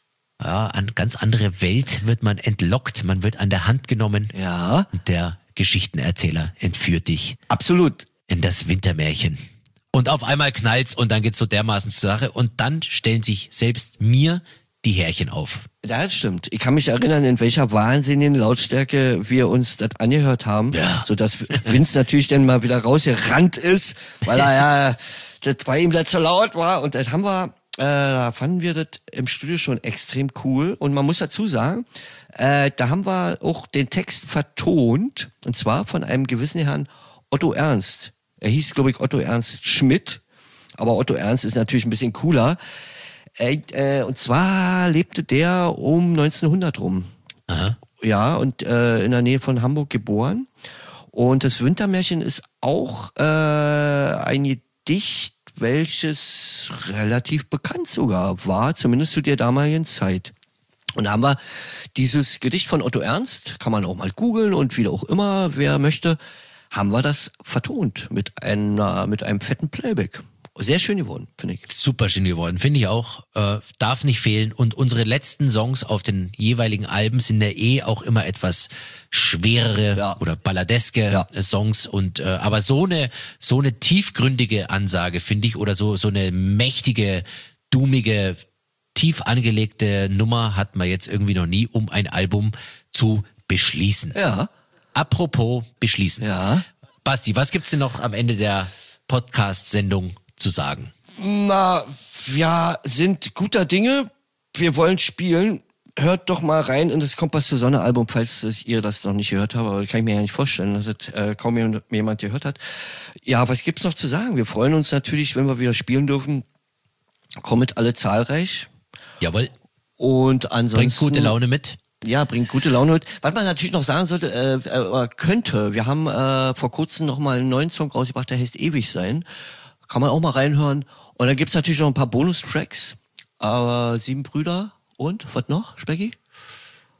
ja, an ganz andere Welt, wird man entlockt. Man wird an der Hand genommen. Ja. Und der Geschichtenerzähler entführt dich Absolut. in das Wintermärchen. Und auf einmal knallt's und dann geht's so dermaßen zur Sache und dann stellen sich selbst mir die Härchen auf. Ja, das stimmt. Ich kann mich erinnern, in welcher wahnsinnigen Lautstärke wir uns das angehört haben, Ja. sodass Vince natürlich dann mal wieder rausgerannt ist, weil er ja, das bei ihm da zu laut war. Und das haben wir, äh, da fanden wir das im Studio schon extrem cool. Und man muss dazu sagen, äh, da haben wir auch den Text vertont, und zwar von einem gewissen Herrn Otto Ernst. Er hieß, glaube ich, Otto Ernst Schmidt, aber Otto Ernst ist natürlich ein bisschen cooler. Äh, äh, und zwar lebte der um neunzehnhundert rum. Aha. Ja, und äh, in der Nähe von Hamburg geboren. Und das Wintermärchen ist auch äh, ein Gedicht, welches relativ bekannt sogar war, zumindest zu der damaligen Zeit. Und da haben wir dieses Gedicht von Otto Ernst, kann man auch mal googeln und wie auch immer, wer möchte, haben wir das vertont mit einer, mit einem fetten Playback. Sehr schön geworden, finde ich. Super schön geworden, finde ich auch. Äh, darf nicht fehlen. Und unsere letzten Songs auf den jeweiligen Alben sind ja eh auch immer etwas schwerere Ja. oder balladeske Ja. Songs. Und äh, aber so eine so eine tiefgründige Ansage, finde ich, oder so so eine mächtige, dummige, tief angelegte Nummer hat man jetzt irgendwie noch nie, um ein Album zu beschließen. Ja, Apropos beschließen. ja. Basti, was gibt's denn noch am Ende der Podcast-Sendung zu sagen? Na, wir sind guter Dinge. Wir wollen spielen. Hört doch mal rein in das Kompass zur Sonne Album, falls ihr das noch nicht gehört habt. Aber kann ich mir ja nicht vorstellen, dass es äh, kaum jemand gehört hat. Ja, was gibt's noch zu sagen? Wir freuen uns natürlich, wenn wir wieder spielen dürfen. Kommt alle zahlreich. Jawohl. Und ansonsten... Bringt gute Laune mit. Ja, bringt gute Laune mit. Was man natürlich noch sagen sollte, äh, äh, könnte, wir haben äh, vor kurzem noch mal einen neuen Song rausgebracht, der heißt Ewig sein. Kann man auch mal reinhören. Und dann gibt's natürlich noch ein paar Bonustracks. Äh, Sieben Brüder und, was noch, Specki?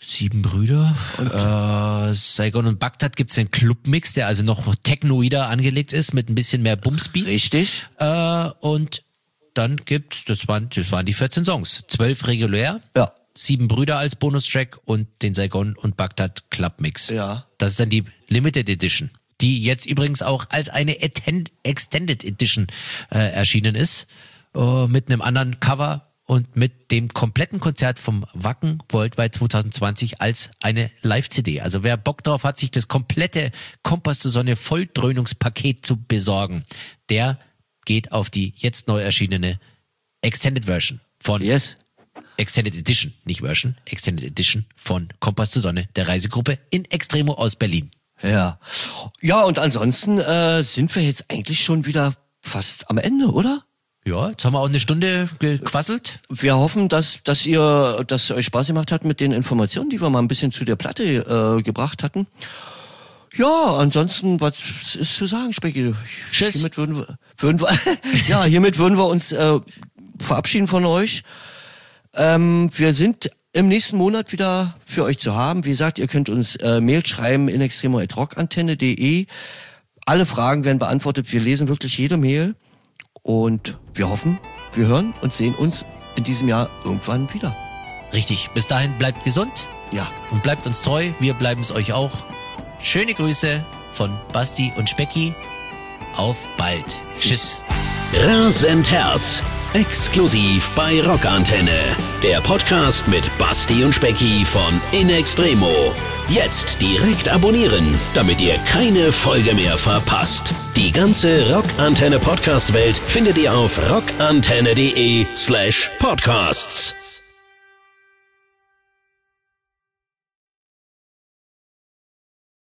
Sieben Brüder. Und äh, Saigon und Bagdad gibt's den Clubmix, der also noch technoider angelegt ist, mit ein bisschen mehr Bumsbeat. Richtig. Äh, und dann gibt's, das waren, das waren die vierzehn Songs. Zwölf regulär. Ja. Sieben Brüder als Bonustrack und den Saigon und Bagdad Clubmix. Ja. Das ist dann die Limited Edition, die jetzt übrigens auch als eine Extended Edition äh, erschienen ist, äh, mit einem anderen Cover und mit dem kompletten Konzert vom Wacken Worldwide zwanzig zwanzig als eine Live-C D. Also wer Bock drauf hat, sich das komplette Kompass zur Sonne Volldröhnungspaket zu besorgen, der geht auf die jetzt neu erschienene Extended Version von Yes. Extended Edition, nicht Version, Extended Edition von Kompass zur Sonne, der Reisegruppe in Extremo aus Berlin. Ja. Ja, und ansonsten äh, sind wir jetzt eigentlich schon wieder fast am Ende, oder? Ja, jetzt haben wir auch eine Stunde gequasselt. Wir hoffen, dass, dass ihr, dass es euch Spaß gemacht hat mit den Informationen, die wir mal ein bisschen zu der Platte äh, gebracht hatten. Ja, ansonsten, was ist zu sagen, Specki? Tschüss. Hiermit würden wir, würden wir, ja, hiermit würden wir uns äh, verabschieden von euch. Ähm, wir sind im nächsten Monat wieder für euch zu haben. Wie gesagt, ihr könnt uns äh, Mail schreiben in extremo at rockantenne punkt de. Alle Fragen werden beantwortet. Wir lesen wirklich jede Mail. Und wir hoffen, wir hören und sehen uns in diesem Jahr irgendwann wieder. Richtig. Bis dahin bleibt gesund. Ja. Und bleibt uns treu. Wir bleiben es euch auch. Schöne Grüße von Basti und Specki. Auf bald. Tschüss. Rasend Herz. Exklusiv bei Rockantenne. Der Podcast mit Basti und Specki von In Extremo. Jetzt direkt abonnieren, damit ihr keine Folge mehr verpasst. Die ganze Rockantenne Podcast-Welt findet ihr auf rockantenne punkt de slash podcasts.